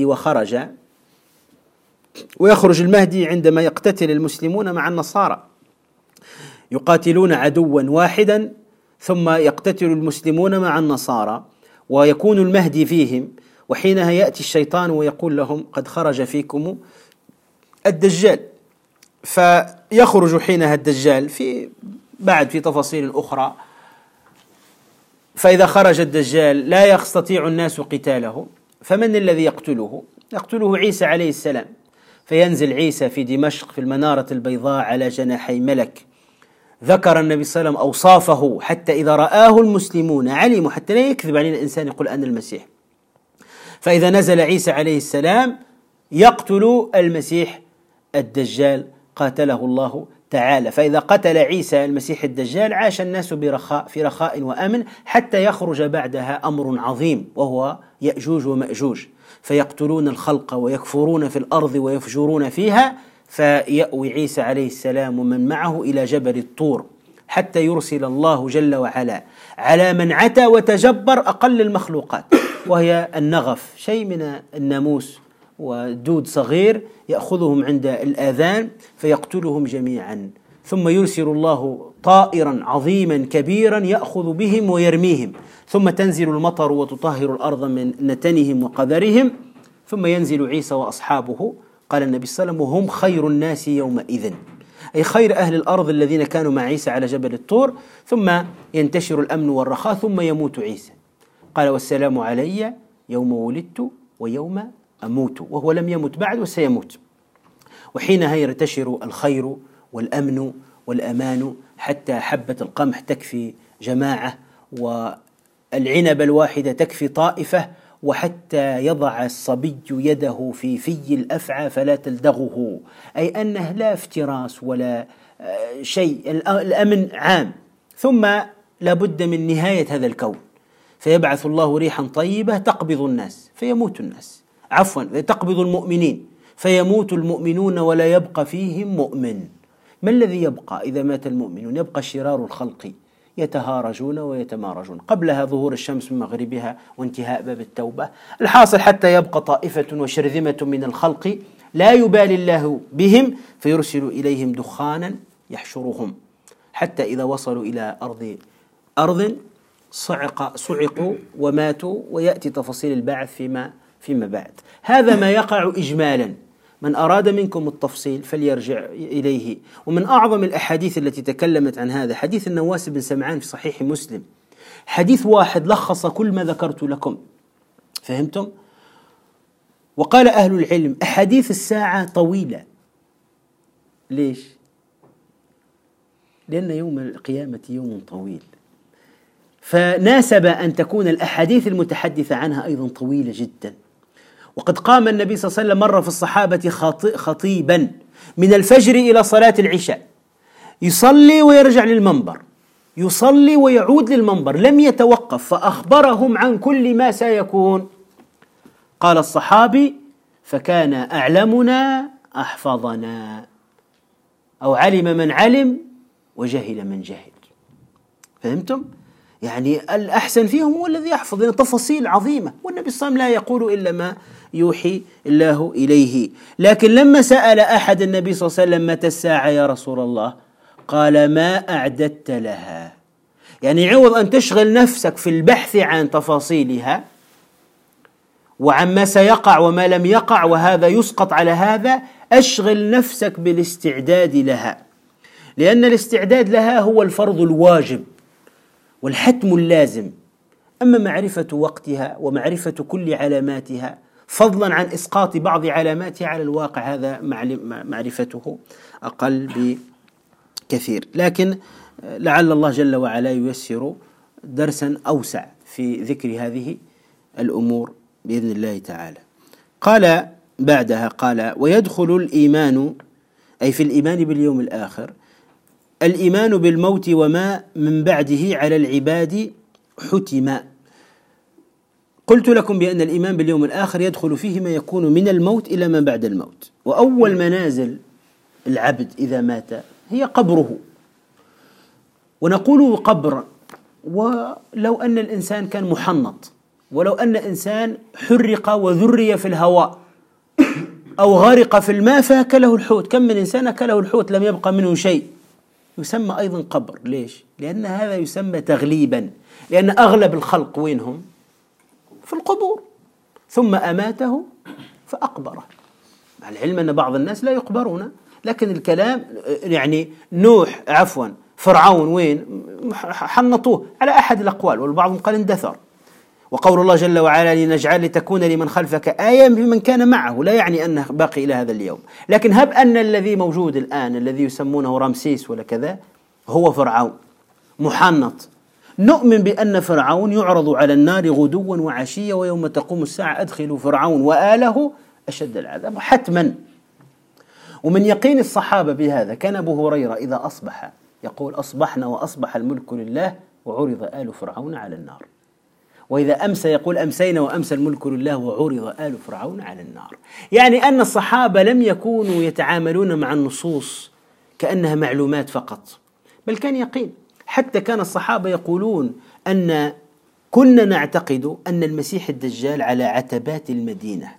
ويخرج المهدي عندما يقتتل المسلمون مع النصارى، يقاتلون عدوا واحدا ثم يقتتل المسلمون مع النصارى ويكون المهدي فيهم، وحينها يأتي الشيطان ويقول لهم: قد خرج فيكم الدجال. فيخرج حينها الدجال في تفاصيل أخرى. فإذا خرج الدجال لا يستطيع الناس قتاله، فمن الذي يقتله؟ يقتله عيسى عليه السلام. فينزل عيسى في دمشق في المنارة البيضاء على جناحي ملك. ذكر النبي صلى الله عليه وسلم أوصافه حتى إذا رآه المسلمون علموا، حتى لا يكذب علينا الإنسان يقول أنا المسيح. فإذا نزل عيسى عليه السلام يقتل المسيح الدجال قاتله الله تعالى. فإذا قتل عيسى المسيح الدجال عاش الناس في رخاء وأمن، حتى يخرج بعدها أمر عظيم وهو يأجوج ومأجوج، فيقتلون الخلق ويكفرون في الأرض ويفجرون فيها. فيأوي عيسى عليه السلام ومن معه إلى جبل الطور حتى يرسل الله جل وعلا على من عتى وتجبر أقل المخلوقات، وهي النغف، شيء من الناموس ودود صغير، يأخذهم عند الآذان فيقتلهم جميعا. ثم يرسل الله طائرا عظيما كبيرا يأخذ بهم ويرميهم، ثم تنزل المطر وتطهر الأرض من نتنهم وقذرهم، ثم ينزل عيسى وأصحابه. قال النبي صلى الله عليه وسلم: وهم خير الناس يومئذ، أي خير أهل الأرض الذين كانوا مع عيسى على جبل الطور. ثم ينتشر الأمن والرخاء ثم يموت عيسى. قال: والسلام علي يوم ولدت ويوم أموت، وهو لم يمت بعد وسيموت. وحينها ينتشر الخير والأمن والأمان، حتى حبة القمح تكفي جماعة، والعنب الواحدة تكفي طائفة، وحتى يضع الصبي يده في الأفعى فلا تلدغه، أي أنه لا افتراس ولا شيء، الأمن عام. ثم لابد من نهاية هذا الكون، فيبعث الله ريحا طيبة تقبض الناس فيموت الناس، عفوا تقبض المؤمنين فيموت المؤمنون ولا يبقى فيهم مؤمن. ما الذي يبقى إذا مات المؤمنون؟ يبقى شرار الخلق يتهارجون ويتمارجون، قبلها ظهور الشمس من مغربها وانتهاء باب التوبة. الحاصل حتى يبقى طائفة وشرذمة من الخلق لا يبالي الله بهم فيرسل إليهم دخانا يحشرهم، حتى إذا وصلوا إلى أرض صعقوا وماتوا، ويأتي تفاصيل البعث فيما بعد. هذا ما يقع إجمالا، من أراد منكم التفصيل فليرجع إليه. ومن أعظم الأحاديث التي تكلمت عن هذا حديث النواس بن سمعان في صحيح مسلم، حديث واحد لخص كل ما ذكرت لكم، فهمتم؟ وقال أهل العلم أحاديث الساعة طويلة. ليش؟ لأن يوم القيامة يوم طويل، فناسب أن تكون الأحاديث المتحدثة عنها أيضا طويلة جدا. وقد قام النبي صلى الله عليه وسلم مرة في الصحابة خطيبا من الفجر إلى صلاة العشاء، يصلي ويرجع للمنبر، يصلي ويعود للمنبر، لم يتوقف، فأخبرهم عن كل ما سيكون. قال الصحابي: فكان أعلمنا أحفظنا، أو علم من علم وجهل من جهل. فهمتم؟ يعني الأحسن فيهم هو الذي يحفظ، لأن تفاصيل عظيمة، والنبي صلى الله عليه وسلم لا يقول إلا ما يوحي الله إليه. لكن لما سأل أحد النبي صلى الله عليه وسلم: متى الساعة يا رسول الله؟ قال: ما أعددت لها. يعني عوض أن تشغل نفسك في البحث عن تفاصيلها وعن ما سيقع وما لم يقع وهذا يسقط على هذا، أشغل نفسك بالاستعداد لها، لأن الاستعداد لها هو الفرض الواجب والحتم اللازم. أما معرفة وقتها ومعرفة كل علاماتها، فضلا عن إسقاط بعض علاماتها على الواقع، هذا معرفته أقل بكثير. لكن لعل الله جل وعلا ييسر درسا أوسع في ذكر هذه الأمور بإذن الله تعالى. قال بعدها، قال: ويدخل الإيمان، أي في الإيمان باليوم الآخر، الإيمان بالموت وما من بعده على العباد حتما. قلت لكم بأن الإيمان باليوم الآخر يدخل فيه ما يكون من الموت إلى ما بعد الموت، وأول منازل العبد إذا مات هي قبره. ونقول قبر ولو أن الإنسان كان محنط، ولو أن إنسان حرق وذري في الهواء أو غرق في الماء فأكله الحوت، كم من إنسان أكله الحوت لم يبقى منه شيء، يسمى أيضا قبر. ليش؟ لأن هذا يسمى تغليبا، لأن أغلب الخلق وينهم؟ في القبور. ثم أماته فأقبره، مع العلم أن بعض الناس لا يقبرون، لكن الكلام يعني فرعون وين؟ حنطوه على أحد الأقوال، والبعض قال اندثر. وقول الله جل وعلا: لنجعل لتكون لمن خلفك آية بمن كان معه، لا يعني أنه باقي إلى هذا اليوم. لكن هب أن الذي موجود الآن الذي يسمونه رمسيس ولا كذا هو فرعون محنط، نؤمن بأن فرعون يعرض على النار غدوا وعشيا، ويوم تقوم الساعة أدخلوا فرعون وآله أشد العذاب حتما. ومن يقين الصحابة بهذا كان أبو هريرة إذا أصبح يقول: أصبحنا وأصبح الملك لله وعرض آل فرعون على النار. وإذا أمسى يقول: أمسينا وأمسى الملك لله وعرض آل فرعون على النار. يعني أن الصحابة لم يكونوا يتعاملون مع النصوص كأنها معلومات فقط، بل كان يقين. حتى كان الصحابة يقولون أن كنا نعتقد أن المسيح الدجال على عتبات المدينة.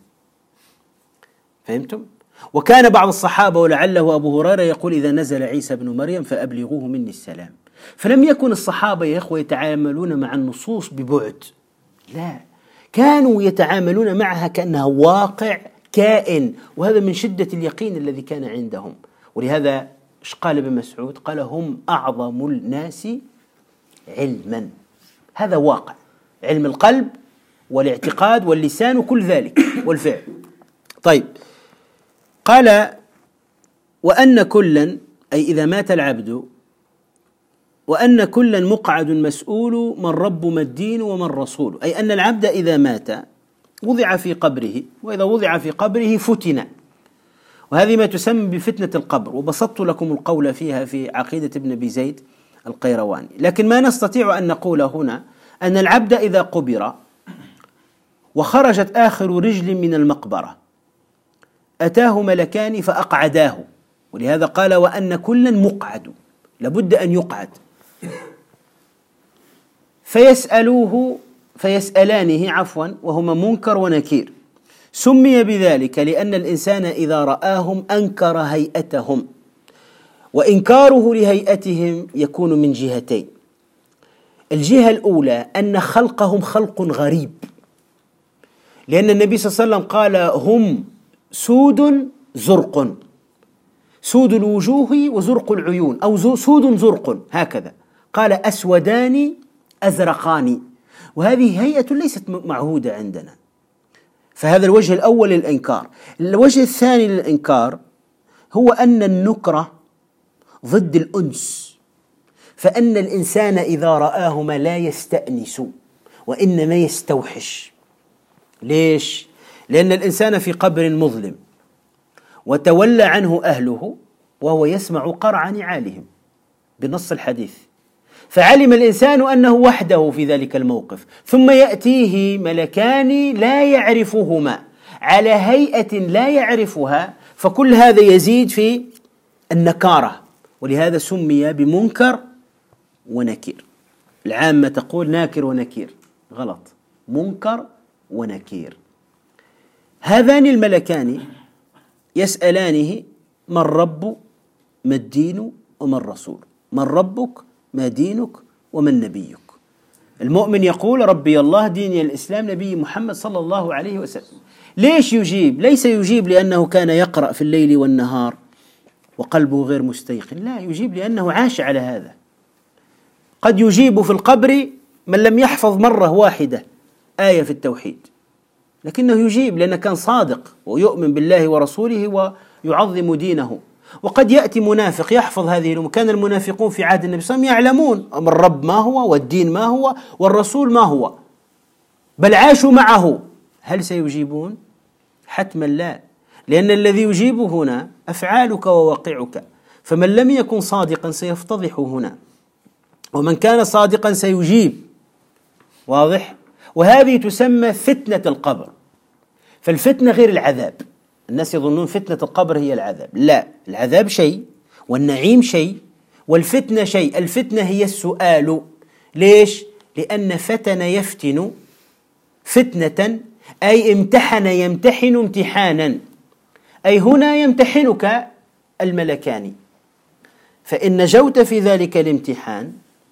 فهمتم؟ وكان بعض الصحابة ولعله أبو هريرة يقول: إذا نزل عيسى بن مريم فأبلغوه مني السلام. فلم يكن الصحابة يا إخوة يتعاملون مع النصوص ببعد، لا، كانوا يتعاملون معها كأنها واقع كائن، وهذا من شدة اليقين الذي كان عندهم. ولهذا ايش قال ابن مسعود؟ قال: هم أعظم الناس علما. هذا واقع علم القلب، والاعتقاد واللسان وكل ذلك والفعل. طيب، قال وأن كلا، أي إذا مات العبد، وأن كلا مقعد مسؤول من رب ما الدين ومن رسول، أي أن العبد إذا مات وضع في قبره، وإذا وضع في قبره فتن، وهذه ما تسمى بفتنة القبر، وبسطت لكم القول فيها في عقيدة ابن أبي زيد القيرواني. لكن ما نستطيع أن نقول هنا أن العبد إذا قبر وخرجت آخر رجل من المقبرة أتاه ملكان فأقعداه، ولهذا قال وأن كلا مقعد، لابد أن يقعد، فيسألانه وهما منكر ونكير. سمي بذلك لأن الإنسان إذا رآهم أنكر هيئتهم، وإنكاره لهيئتهم يكون من جهتين. الجهة الأولى أن خلقهم خلق غريب، لأن النبي صلى الله عليه وسلم قال هم سود زرق، سود الوجوه وزرق العيون، أو سود زرق، هكذا قال أسودان أزرقان، وهذه هيئة ليست معهودة عندنا. فهذا الوجه الأول للإنكار. الوجه الثاني للإنكار هو أن النكرة ضد الأنس، فأن الإنسان إذا رآهما لا يستأنس وإنما يستوحش. ليش؟ لأن الإنسان في قبر مظلم وتولى عنه أهله وهو يسمع قرع نعالهم بنص الحديث، فعلم الإنسان أنه وحده في ذلك الموقف، ثم يأتيه ملكان لا يعرفهما على هيئة لا يعرفها، فكل هذا يزيد في النكارة، ولهذا سمي بمنكر ونكير. العامة تقول ناكر ونكير، غلط، منكر ونكير. هذان الملكان يسألانه من رب ما الدين وما الرسول، من ربك ما دينك ومن نبيك. المؤمن يقول ربي الله، ديني الإسلام، نبي محمد صلى الله عليه وسلم. ليش يجيب؟ ليس يجيب لأنه كان يقرأ في الليل والنهار وقلبه غير مستيقن، لا، يجيب لأنه عاش على هذا. قد يجيب في القبر من لم يحفظ مرة واحدة آية في التوحيد، لكنه يجيب لأنه كان صادق ويؤمن بالله ورسوله ويعظم دينه. وقد يأتي منافق يحفظ هذه الأمور. كان المنافقون في عهد النبي صلى الله عليه وسلم يعلمون أمر الرب ما هو، والدين ما هو، والرسول ما هو، بل عاشوا معه. هل سيجيبون؟ حتما لا، لأن الذي يجيب هنا أفعالك وواقعك، فمن لم يكن صادقا سيفتضح هنا، ومن كان صادقا سيجيب. واضح؟ وهذه تسمى فتنة القبر. فالفتنة غير العذاب. الناس يظنون فتنة القبر هي العذاب، لا، العذاب شيء والنعيم شيء والفتنة شيء. الفتنة هي السؤال. ليش؟ لأن فتن يفتن فتنة، أي امتحن يمتحن امتحانا، أي هنا يمتحنك الملكان، فإن نجوت في ذلك الامتحان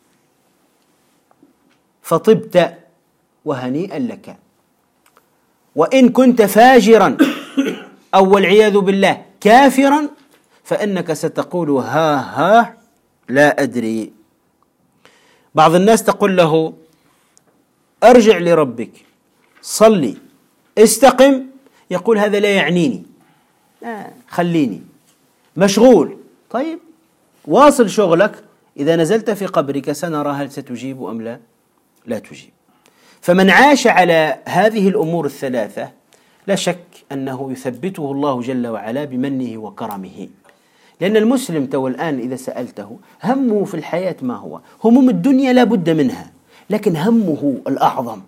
فطبت وهنيئا لك، وإن كنت فاجرا أو والعياذ بالله كافرا فإنك ستقول ها لا أدري. بعض الناس تقول له أرجع لربك، صلي، استقم، يقول هذا لا يعنيني، خليني مشغول. طيب واصل شغلك، إذا نزلت في قبرك سنرى هل ستجيب أم لا تجيب. فمن عاش على هذه الأمور الثلاثة لا شك أنه يثبته الله جل وعلا بمنه وكرمه. لأن المسلم تو الآن إذا سألته همه في الحياة ما هو؟ هموم الدنيا لا بد منها، لكن همه الأعظم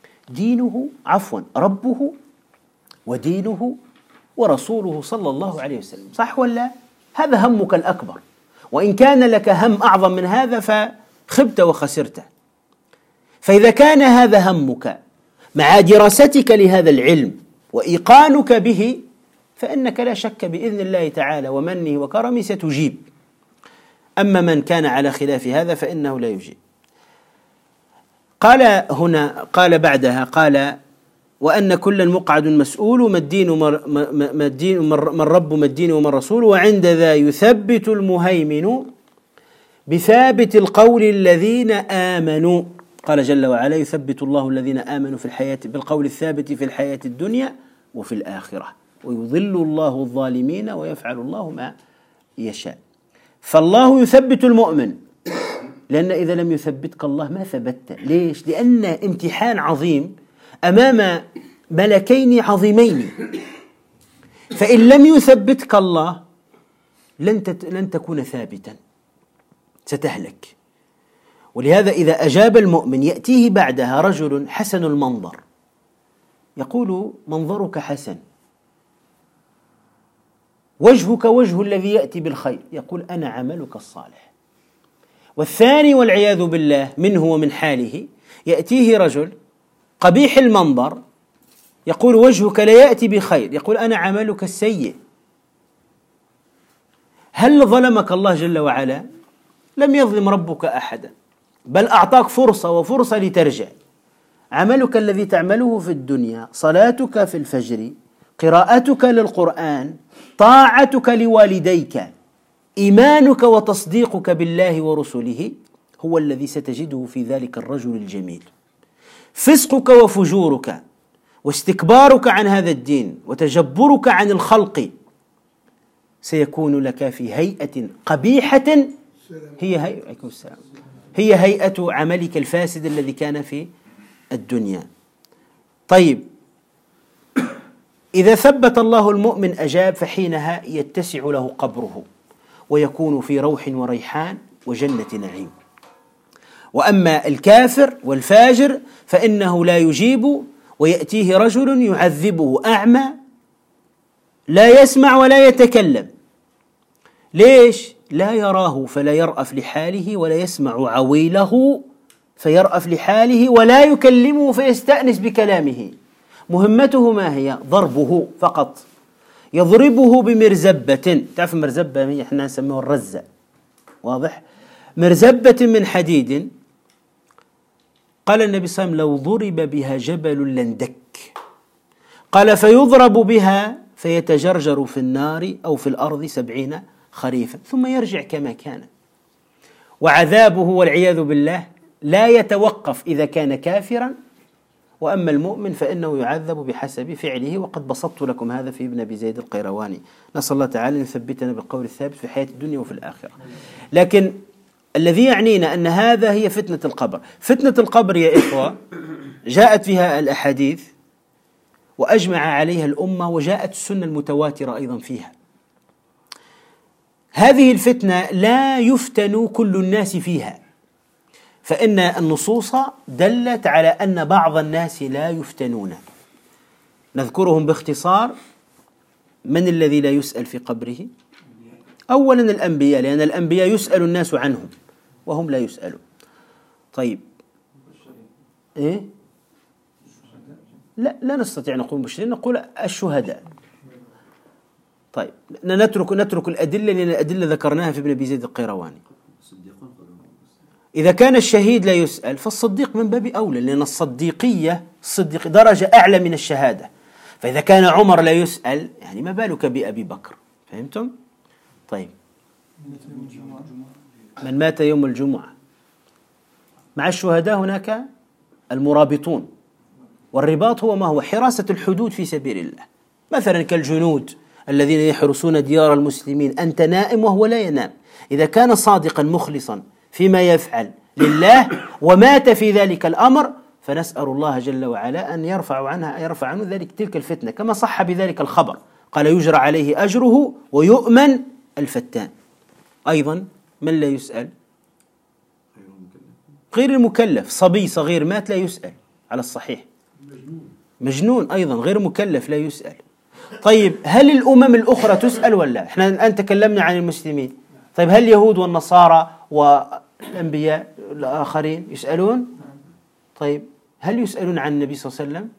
ربه ودينه ورسوله صلى الله عليه وسلم، صح ولا؟ هذا همك الأكبر، وإن كان لك هم أعظم من هذا فخبت وخسرت. فإذا كان هذا همك مع دراستك لهذا العلم وإيقانك به، فإنك لا شك بإذن الله تعالى ومنه وكرمه ستجيب. أما من كان على خلاف هذا فإنه لا يجيب. قال بعدها وأن كلا مقعد مسؤول ما الدين من رب ما الدين وما الرسول، وعند ذا يثبت المهيمن بثابت القول الذين آمنوا. قال جل وعلا: يثبت الله الذين آمنوا بالقول الثابت في الحياة الدنيا وفي الآخرة ويضل الله الظالمين ويفعل الله ما يشاء. فالله يثبت المؤمن، لأن إذا لم يثبتك الله ما ثبت. ليش؟ لأن امتحان عظيم أمام ملكين عظيمين، فإن لم يثبتك الله لن تكون ثابتا، ستهلك. ولهذا إذا أجاب المؤمن يأتيه بعدها رجل حسن المنظر يقول: منظرك حسن، وجهك وجه الذي يأتي بالخير، يقول: أنا عملك الصالح. والثاني والعياذ بالله منه ومن حاله يأتيه رجل قبيح المنظر يقول: وجهك لا يأتي بخير، يقول: أنا عملك السيء. هل ظلمك الله جل وعلا؟ لم يظلم ربك أحدا، بل أعطاك فرصة وفرصة لترجع. عملك الذي تعمله في الدنيا، صلاتك في الفجر، قراءتك للقرآن، طاعتك لوالديك، إيمانك وتصديقك بالله ورسله، هو الذي ستجده في ذلك الرجل الجميل. فسقك وفجورك واستكبارك عن هذا الدين وتجبرك عن الخلق سيكون لك في هيئة قبيحة هي هيئة عملك الفاسد الذي كان في الدنيا. طيب، إذا ثبت الله المؤمن أجاب، فحينها يتسع له قبره ويكون في روح وريحان وجنة نعيم. وأما الكافر والفاجر فإنه لا يجيب، ويأتيه رجل يعذبه أعمى لا يسمع ولا يتكلم. ليش؟ لا يراه فلا يرأف لحاله، ولا يسمع عويله فيرأف لحاله، ولا يكلمه فيستأنس بكلامه. مهمته ما هي؟ ضربه فقط. يضربه بمرزبة، تعرف مرزبة احنا نسميها الرزة، واضح؟ مرزبة من حديد. قال النبي صلى الله عليه وسلم: لو ضرب بها جبل لندك. قال: فيضرب بها فيتجرجر في النار أو في الأرض 70 خريفا ثم يرجع كما كان. وعذابه والعياذ بالله لا يتوقف إذا كان كافرا. وأما المؤمن فإنه يعذب بحسب فعله، وقد بسطت لكم هذا في ابن أبي زيد القيرواني. نسأل الله تعالى أن يثبتنا بالقول الثابت في حياة الدنيا وفي الآخرة. لكن الذي يعنينا أن هذا هي فتنة القبر. فتنة القبر يا إخوة جاءت فيها الأحاديث وأجمع عليها الأمة، وجاءت السنة المتواترة أيضا فيها. هذه الفتنة لا يفتن كل الناس فيها، فإن النصوص دلت على أن بعض الناس لا يفتنون. نذكرهم باختصار. من الذي لا يسأل في قبره؟ أولا الأنبياء، لأن الأنبياء يسأل الناس عنهم وهم لا يسألون. طيب، إيه؟ لا نستطيع نقول مبشرين، نقول الشهداء. طيب، نترك الأدلة، لأن الأدلة ذكرناها في ابن أبي زيد القيرواني. إذا كان الشهيد لا يسأل فالصديق من باب أولى، لأن الصديق درجة أعلى من الشهادة. فإذا كان عمر لا يسأل، يعني ما بالك بأبي بكر؟ فهمتم؟ طيب، من مات يوم الجمعة. مع الشهداء هناك المرابطون، والرباط هو ما هو؟ حراسة الحدود في سبيل الله، مثلا كالجنود الذين يحرسون ديار المسلمين. أنت نائم وهو لا ينام. إذا كان صادقا مخلصا فيما يفعل لله ومات في ذلك الأمر، فنسأل الله جل وعلا أن يرفع عنه تلك الفتنة، كما صح بذلك الخبر. قال: يجرى عليه أجره ويؤمن الفتان. أيضا من لا يسأل؟ غير المكلف. صبي صغير مات لا يسأل على الصحيح. مجنون أيضا غير مكلف لا يسأل. طيب، هل الأمم الأخرى تسأل ولا؟ احنا الآن تكلمنا عن المسلمين. طيب، هل اليهود والنصارى والأنبياء الآخرين يسألون؟ طيب، هل يسألون عن النبي صلى الله عليه وسلم؟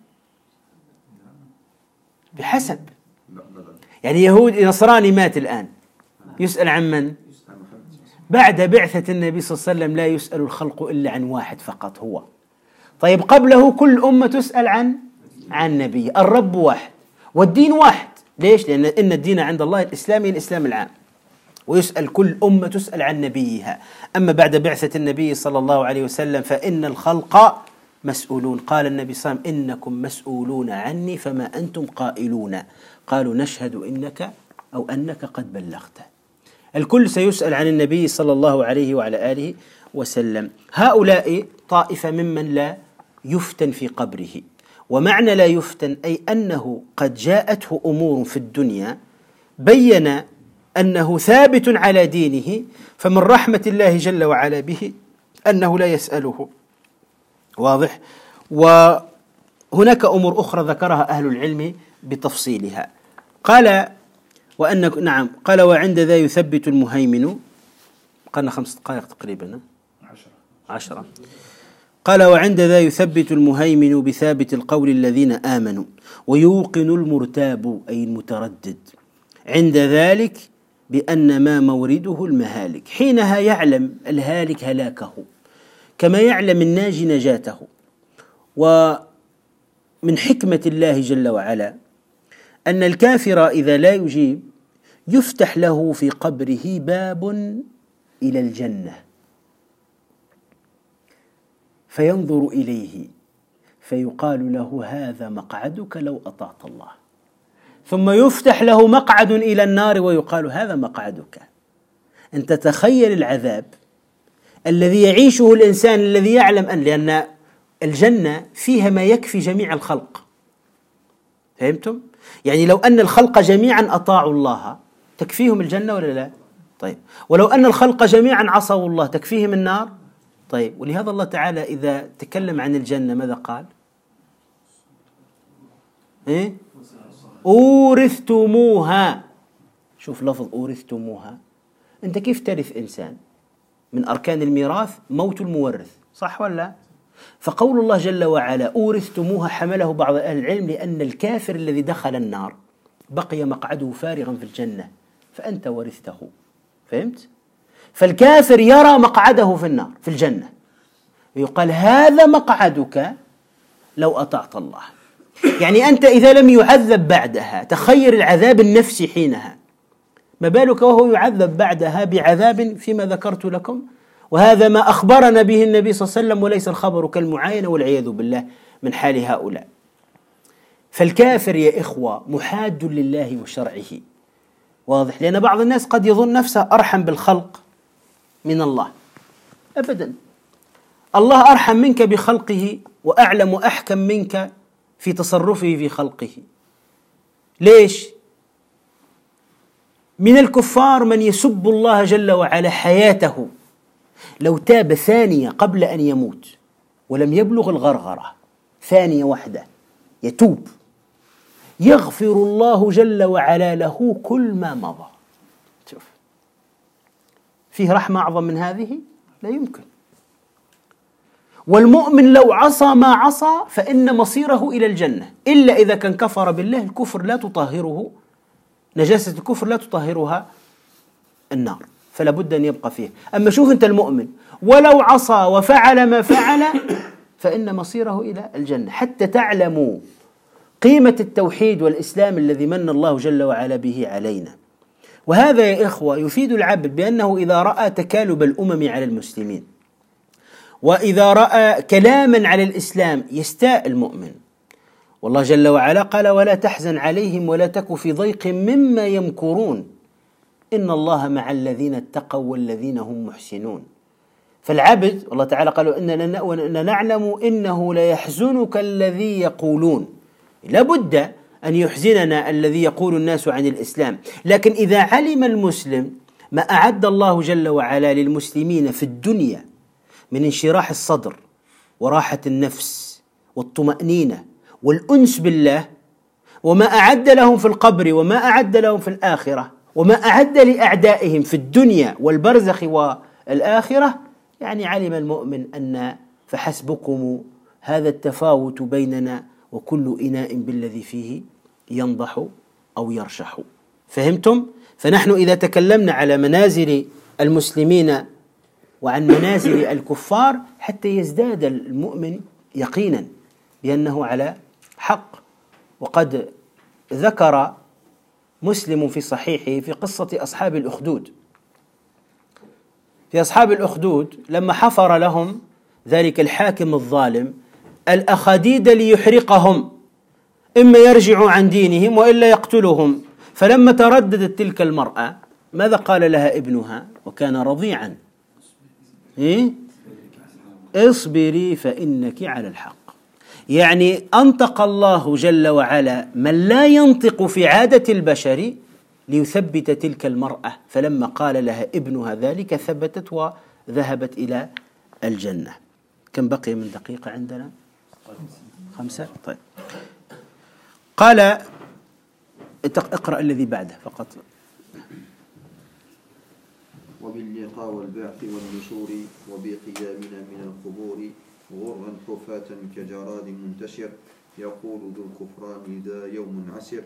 بحسب، يعني يهود نصراني مات الآن يسأل عن من؟ بعد بعثة النبي صلى الله عليه وسلم لا يسأل الخلق إلا عن واحد فقط هو. طيب، قبله كل أمة تسأل عن نبي. الرب واحد والدين واحد. ليش؟ لأن الدين عند الله الإسلام العام. ويسأل كل أمة تسأل عن نبيها. أما بعد بعثة النبي صلى الله عليه وسلم فإن الخلق مسؤولون. قال النبي صلى الله عليه وسلم: إنكم مسؤولون عني فما أنتم قائلون. قالوا: نشهد إنك أو أنك قد بلغت. الكل سيسأل عن النبي صلى الله عليه وعلى آله وسلم. هؤلاء طائفة ممن لا يفتن في قبره. ومعنى لا يفتن أي أنه قد جاءته أمور في الدنيا بين أنه ثابت على دينه، فمن رحمة الله جل وعلا به أنه لا يسأله. واضح؟ وهناك أمور أخرى ذكرها أهل العلم بتفصيلها. قال قال: وعند ذا يثبت المهيمن. قالنا 5 دقائق تقريبا، 10. قال: وعند ذا يثبت المهيمن بثابت القول الذين آمنوا ويوقن المرتاب أي المتردد عند ذلك بأن ما مورده المهالك. حينها يعلم الهالك هلاكه كما يعلم الناجي نجاته. ومن حكمة الله جل وعلا أن الكافر إذا لا يجيب يفتح له في قبره باب إلى الجنة فينظر إليه فيقال له: هذا مقعدك لو أطعت الله. ثم يفتح له مقعد إلى النار ويقال: هذا مقعدك. أن تتخيل العذاب الذي يعيشه الإنسان الذي يعلم لأن الجنة فيها ما يكفي جميع الخلق. فهمتم؟ يعني لو أن الخلق جميعا أطاعوا الله تكفيهم الجنة ولا لا؟ طيب، ولو أن الخلق جميعا عصوا الله تكفيهم النار؟ طيب، ولهذا الله تعالى إذا تكلم عن الجنة ماذا قال؟ أورثتموها. شوف لفظ أورثتموها. أنت كيف ترث إنسان؟ من أركان الميراث موت المورث، صح ولا لا؟ فقول الله جل وعلا أورثتموها حمله بعض أهل العلم لأن الكافر الذي دخل النار بقي مقعده فارغا في الجنة فأنت ورثته. فهمت؟ فالكافر يرى مقعده في النار في الجنة ويقال: هذا مقعدك لو أطعت الله. يعني أنت إذا لم يعذب بعدها، تخير العذاب النفسي حينها، ما بالك وهو يعذب بعدها بعذاب فيما ذكرت لكم؟ وهذا ما أخبرنا به النبي صلى الله عليه وسلم، وليس الخبر كالمعاينة والعياذ بالله من حال هؤلاء. فالكافر يا إخوة محاد لله وشرعه. واضح؟ لأن بعض الناس قد يظن نفسه أرحم بالخلق من الله. أبدا، الله أرحم منك بخلقه وأعلم وأحكم منك في تصرفه في خلقه. ليش؟ من الكفار من يسب الله جل وعلا حياته، لو تاب ثانية قبل أن يموت ولم يبلغ الغرغرة، ثانية واحدة يتوب، يغفر الله جل وعلا له كل ما مضى. شوف، فيه رحمة أعظم من هذه؟ لا يمكن. والمؤمن لو عصى ما عصى فإن مصيره إلى الجنة، إلا إذا كان كفر بالله. الكفر لا تطهره، نجاسة الكفر لا تطهرها النار، فلا بد أن يبقى فيه. أما شوف أنت المؤمن ولو عصى وفعل ما فعل فإن مصيره إلى الجنة. حتى تعلموا قيمة التوحيد والإسلام الذي من الله جل وعلا به علينا. وهذا يا إخوة يفيد العبد بأنه إذا رأى تكالب الأمم على المسلمين وإذا رأى كلاما على الإسلام يستاء المؤمن. والله جل وعلا قال: ولا تحزن عليهم ولا تك في ضيق مما يمكرون إن الله مع الذين اتقوا والذين هم محسنون. فالعبد الله تعالى قال: إننا نعلم إنه ليحزنك الذي يقولون. لابد أن يحزننا الذي يقول الناس عن الإسلام. لكن إذا علم المسلم ما أعد الله جل وعلا للمسلمين في الدنيا من انشراح الصدر وراحة النفس والطمأنينة والأنس بالله، وما أعد لهم في القبر وما أعد لهم في الآخرة وما أعد لأعدائهم في الدنيا والبرزخ والآخرة، يعني علم المؤمن أن فحسبكم هذا التفاوت بيننا وكل إناء بالذي فيه ينضح أو يرشح. فهمتم؟ فنحن إذا تكلمنا على منازل المسلمين وعن منازل الكفار حتى يزداد المؤمن يقينا بأنه على حق. وقد ذكر مسلم في صحيحه في قصة أصحاب الأخدود في أصحاب الأخدود لما حفر لهم ذلك الحاكم الظالم الأخاديد ليحرقهم، إما يرجعوا عن دينهم وإلا يقتلهم. فلما ترددت تلك المرأة ماذا قال لها ابنها وكان رضيعا؟ اصبري فإنك على الحق. يعني أنطق الله جل وعلا من لا ينطق في عادة البشر ليثبت تلك المرأة، فلما قال لها ابنها ذلك ثبتت وذهبت إلى الجنة. كم بقي من دقيقة عندنا؟ 5. طيب، قال اقرأ الذي بعده فقط. وباللقاء والبعث والنشور وبقيامنا من القبور غرا حفاة كجراد منتشر يقول ذو الكفران ذا يوم عسر.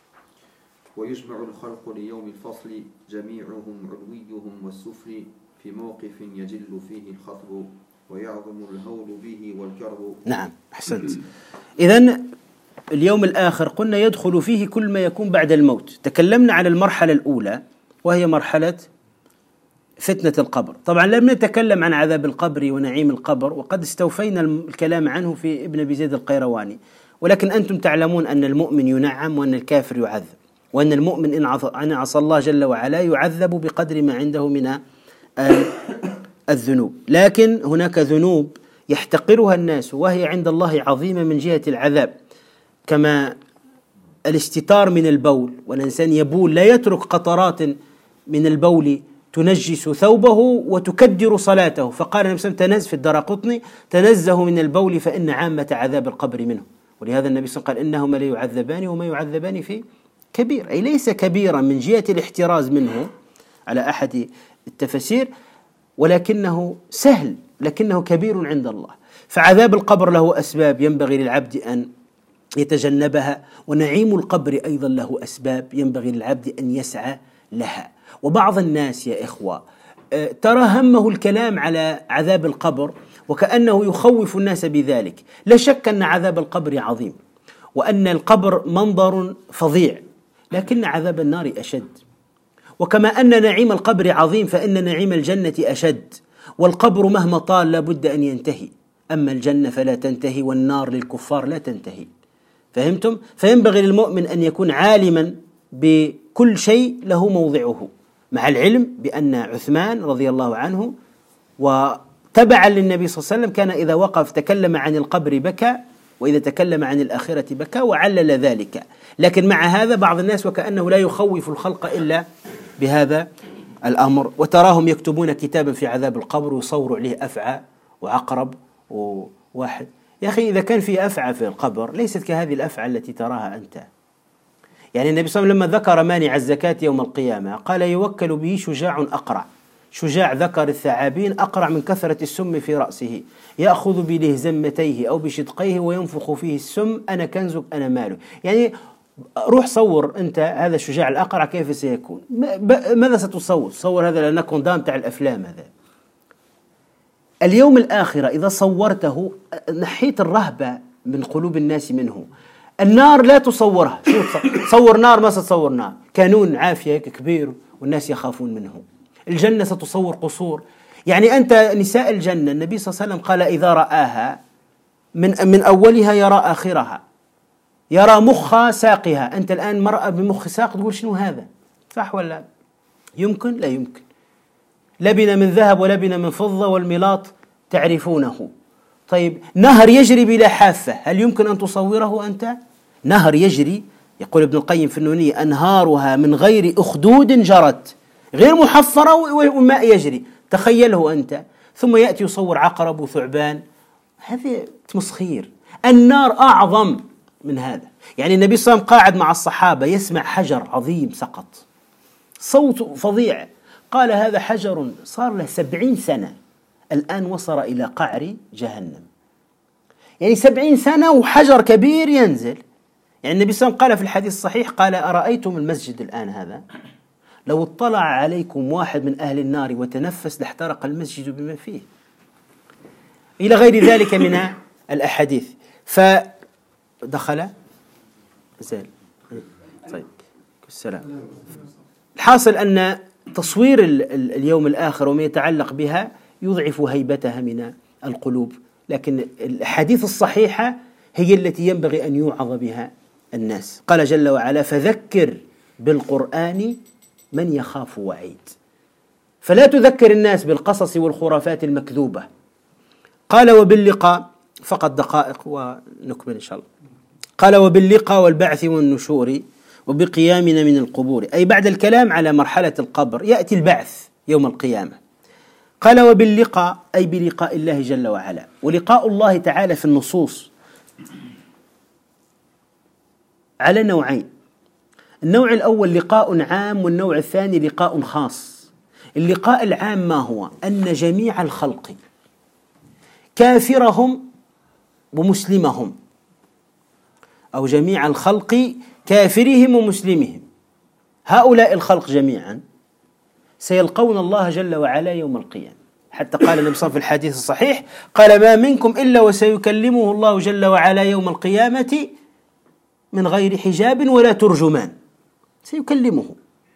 ويجمع الخلق ليوم الفصل جميعهم علويهم والسفل في موقف يجل فيه الخطب ويعظم الهول به والكرب. نعم، أحسنت. إذن اليوم الآخر قلنا يدخل فيه كل ما يكون بعد الموت. تكلمنا على المرحلة الأولى وهي مرحلة فتنة القبر. طبعا لم نتكلم عن عذاب القبر ونعيم القبر، وقد استوفينا الكلام عنه في ابن أبي زيد القيرواني، ولكن أنتم تعلمون أن المؤمن ينعم وأن الكافر يعذب، وأن المؤمن إن عصى الله جل وعلا يعذب بقدر ما عنده من الذنوب. لكن هناك ذنوب يحتقرها الناس وهي عند الله عظيمة من جهة العذاب، كما الاستتار من البول، والإنسان يبول لا يترك قطرات من البول تنجس ثوبه وتكدر صلاته، فقال النبي صلى الله عليه وسلم في الدارقطني تنزه من البول فإن عامة عذاب القبر منه. ولهذا النبي صلى الله عليه وسلم قال إنهما ليعذبان وما يعذبان في كبير، أي ليس كبيرا من جهة الاحتراز منه على أحد التفسير، ولكنه سهل، لكنه كبير عند الله. فعذاب القبر له أسباب ينبغي للعبد أن يتجنبها، ونعيم القبر أيضا له أسباب ينبغي للعبد أن يسعى لها. وبعض الناس يا إخوة ترى همه الكلام على عذاب القبر وكأنه يخوف الناس بذلك. لا شك أن عذاب القبر عظيم وأن القبر منظر فظيع، لكن عذاب النار أشد. وكما أن نعيم القبر عظيم فإن نعيم الجنة أشد. والقبر مهما طال لا بد أن ينتهي، أما الجنة فلا تنتهي والنار للكفار لا تنتهي. فهمتم؟ فينبغي للمؤمن أن يكون عالما بكل شيء له موضعه، مع العلم بأن عثمان رضي الله عنه وتبعا للنبي صلى الله عليه وسلم كان إذا وقف تكلم عن القبر بكى، وإذا تكلم عن الآخرة بكى، وعلل ذلك. لكن مع هذا بعض الناس وكأنه لا يخوف الخلق إلا بهذا الأمر، وتراهم يكتبون كتابا في عذاب القبر ويصوروا عليه أفعى وعقرب وواحد. يا أخي إذا كان في أفعى في القبر ليست كهذه الأفعى التي تراها أنت. يعني النبي صلى الله عليه وسلم لما ذكر مانع الزكاة يوم القيامة قال يوكل به شجاع أقرع. شجاع ذكر الثعابين أقرع من كثرة السم في رأسه، يأخذ بلهزمتيه أو بشدقيه وينفخ فيه السم، أنا كنزك أنا ماله. يعني روح صور أنت هذا الشجاع الأقرع كيف سيكون، ماذا ستصور؟ تصور هذا لأنه كوندام تاع الأفلام. هذا اليوم الآخرة إذا صورته نحيت الرهبة من قلوب الناس منه. النار لا تصورها، شو تصور نار؟ ما ستصور نار، كانون عافية كبير والناس يخافون منه. الجنة ستصور قصور. يعني أنت نساء الجنة النبي صلى الله عليه وسلم قال إذا رآها من أولها يرى آخرها، يرى مخ ساقها. أنت الآن مرأة بمخ ساق تقول شنو هذا؟ صح ولا يمكن؟ لا يمكن. لبن من ذهب ولبن من فضة والملاط تعرفونه. طيب نهر يجري بلا حافة، هل يمكن أن تصوره أنت؟ نهر يجري، يقول ابن القيم في النونية أنهارها من غير أخدود جرت، غير محفرة والماء يجري، تخيله أنت. ثم يأتي يصور عقرب وثعبان، هذه تمسخير. النار أعظم من هذا. يعني النبي صلى الله عليه وسلم قاعد مع الصحابة يسمع حجر عظيم سقط، صوت فظيع، قال هذا حجر صار له 70 سنة الآن وصل إلى قعر جهنم. يعني 70 سنة وحجر كبير ينزل. يعني النبي صلى الله عليه وسلم قال في الحديث الصحيح قال أرأيتم المسجد الآن هذا لو اطلع عليكم واحد من أهل النار وتنفس لاحترق المسجد بما فيه، إلى غير ذلك من الأحاديث. فدخل زال. طيب السلام. الحاصل أن تصوير اليوم الآخر وما يتعلق بها يضعف هيبتها من القلوب، لكن الأحاديث الصحيحة هي التي ينبغي أن يوعظ بها الناس. قال جل وعلا: فذكر بالقرآن من يخاف وعيد. فلا تذكر الناس بالقصص والخرافات المكذوبة. قال: وباللقاء، فقط دقائق ونكمل إن شاء الله. قال: وباللقاء والبعث والنشور وبقيامنا من القبور، أي بعد الكلام على مرحلة القبر يأتي البعث يوم القيامة. قال: وباللقاء، أي بلقاء الله جل وعلا. ولقاء الله تعالى في النصوص على نوعين: النوع الأول لقاء عام، والنوع الثاني لقاء خاص. اللقاء العام ما هو؟ أن جميع الخلق كافرهم ومسلمهم، أو جميع الخلق كافرهم ومسلمهم، هؤلاء الخلق جميعا سيلقون الله جل وعلا يوم القيامة. حتى قال النبي صلى الله عليه وسلم في الحديث الصحيح: قال: ما منكم إلا وسيكلمه الله جل وعلا يوم القيامة من غير حجاب ولا ترجمان. سيكلمه.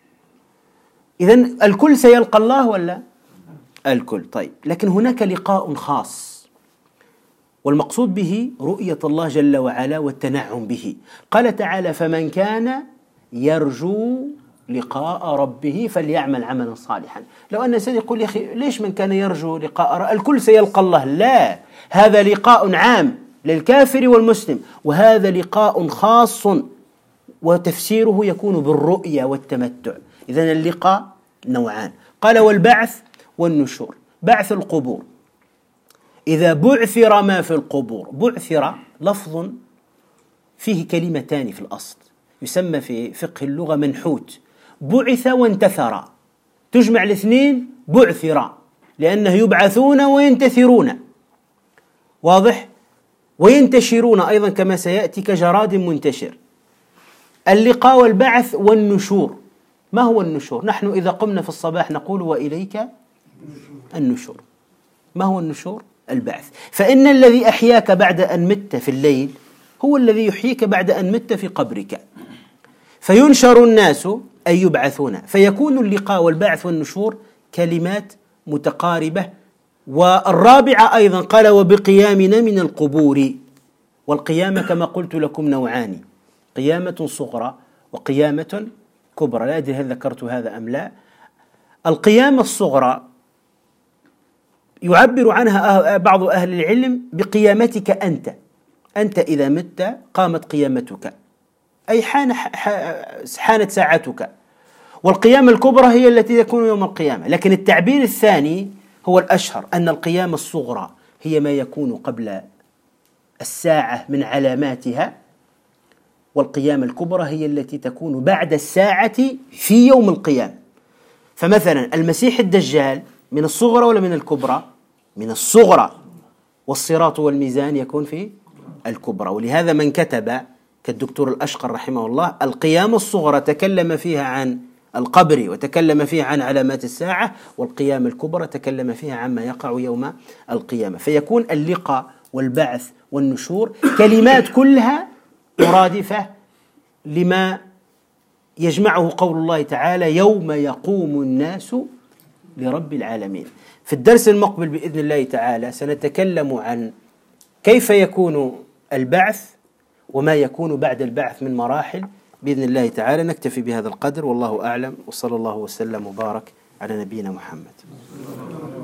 إذن الكل سيلقى الله ولا؟ الكل. طيب، لكن هناك لقاء خاص، والمقصود به رؤية الله جل وعلا والتنعم به. قال تعالى: فمن كان يرجو لقاء ربه فليعمل عملا صالحا. لو أن إنسان يقول: يا أخي ليش من كان يرجو لقاء الكل سيلقى الله؟ لا، هذا لقاء عام للكافر والمسلم، وهذا لقاء خاص وتفسيره يكون بالرؤية والتمتع. إذن اللقاء نوعان. قال: والبعث والنشور. بعث القبور، إذا بعثر ما في القبور. بعثر لفظ فيه كلمتان في الأصل، يسمى في فقه اللغة منحوت. بعث وانتثر، تجمع الاثنين بعثر، لأنه يبعثون وينتثرون، واضح؟ وينتشرون أيضا كما سيأتي كجراد منتشر. اللقاء والبعث والنشور. ما هو النشور؟ نحن إذا قمنا في الصباح نقول: وإليك النشور. ما هو النشور؟ البعث. فإن الذي أحياك بعد أن مت في الليل هو الذي يحييك بعد أن مت في قبرك. فينشر الناس أي يبعثون، فيكون اللقاء والبعث والنشور كلمات متقاربة. والرابعة أيضا قال: وبقيامنا من القبور. والقيامة كما قلت لكم نوعان: قيامة صغرى وقيامة كبرى. لا أدري هل ذكرت هذا أم لا. القيامة الصغرى يعبر عنها بعض أهل العلم بقيامتك أنت. أنت إذا مت قامت قيامتك، أي حانت ساعتك. والقيامة الكبرى هي التي تكون يوم القيامة. لكن التعبير الثاني هو الأشهر، أن القيامة الصغرى هي ما يكون قبل الساعة من علاماتها، والقيامة الكبرى هي التي تكون بعد الساعة في يوم القيامة. فمثلا المسيح الدجال من الصغرى ولا من الكبرى؟ من الصغرى. والصراط والميزان يكون في الكبرى. ولهذا من كتب كالدكتور الأشقر رحمه الله القيامة الصغرى تكلم فيها عن القبر وتكلم فيها عن علامات الساعة، والقيامة الكبرى تكلم فيها عما يقع يوم القيامة. فيكون اللقاء والبعث والنشور كلمات كلها مرادفة لما يجمعه قول الله تعالى: يوم يقوم الناس لرب العالمين. في الدرس المقبل بإذن الله تعالى سنتكلم عن كيف يكون البعث وما يكون بعد البعث من مراحل بإذن الله تعالى. نكتفي بهذا القدر، والله أعلم، وصلى الله وسلم وبارك على نبينا محمد.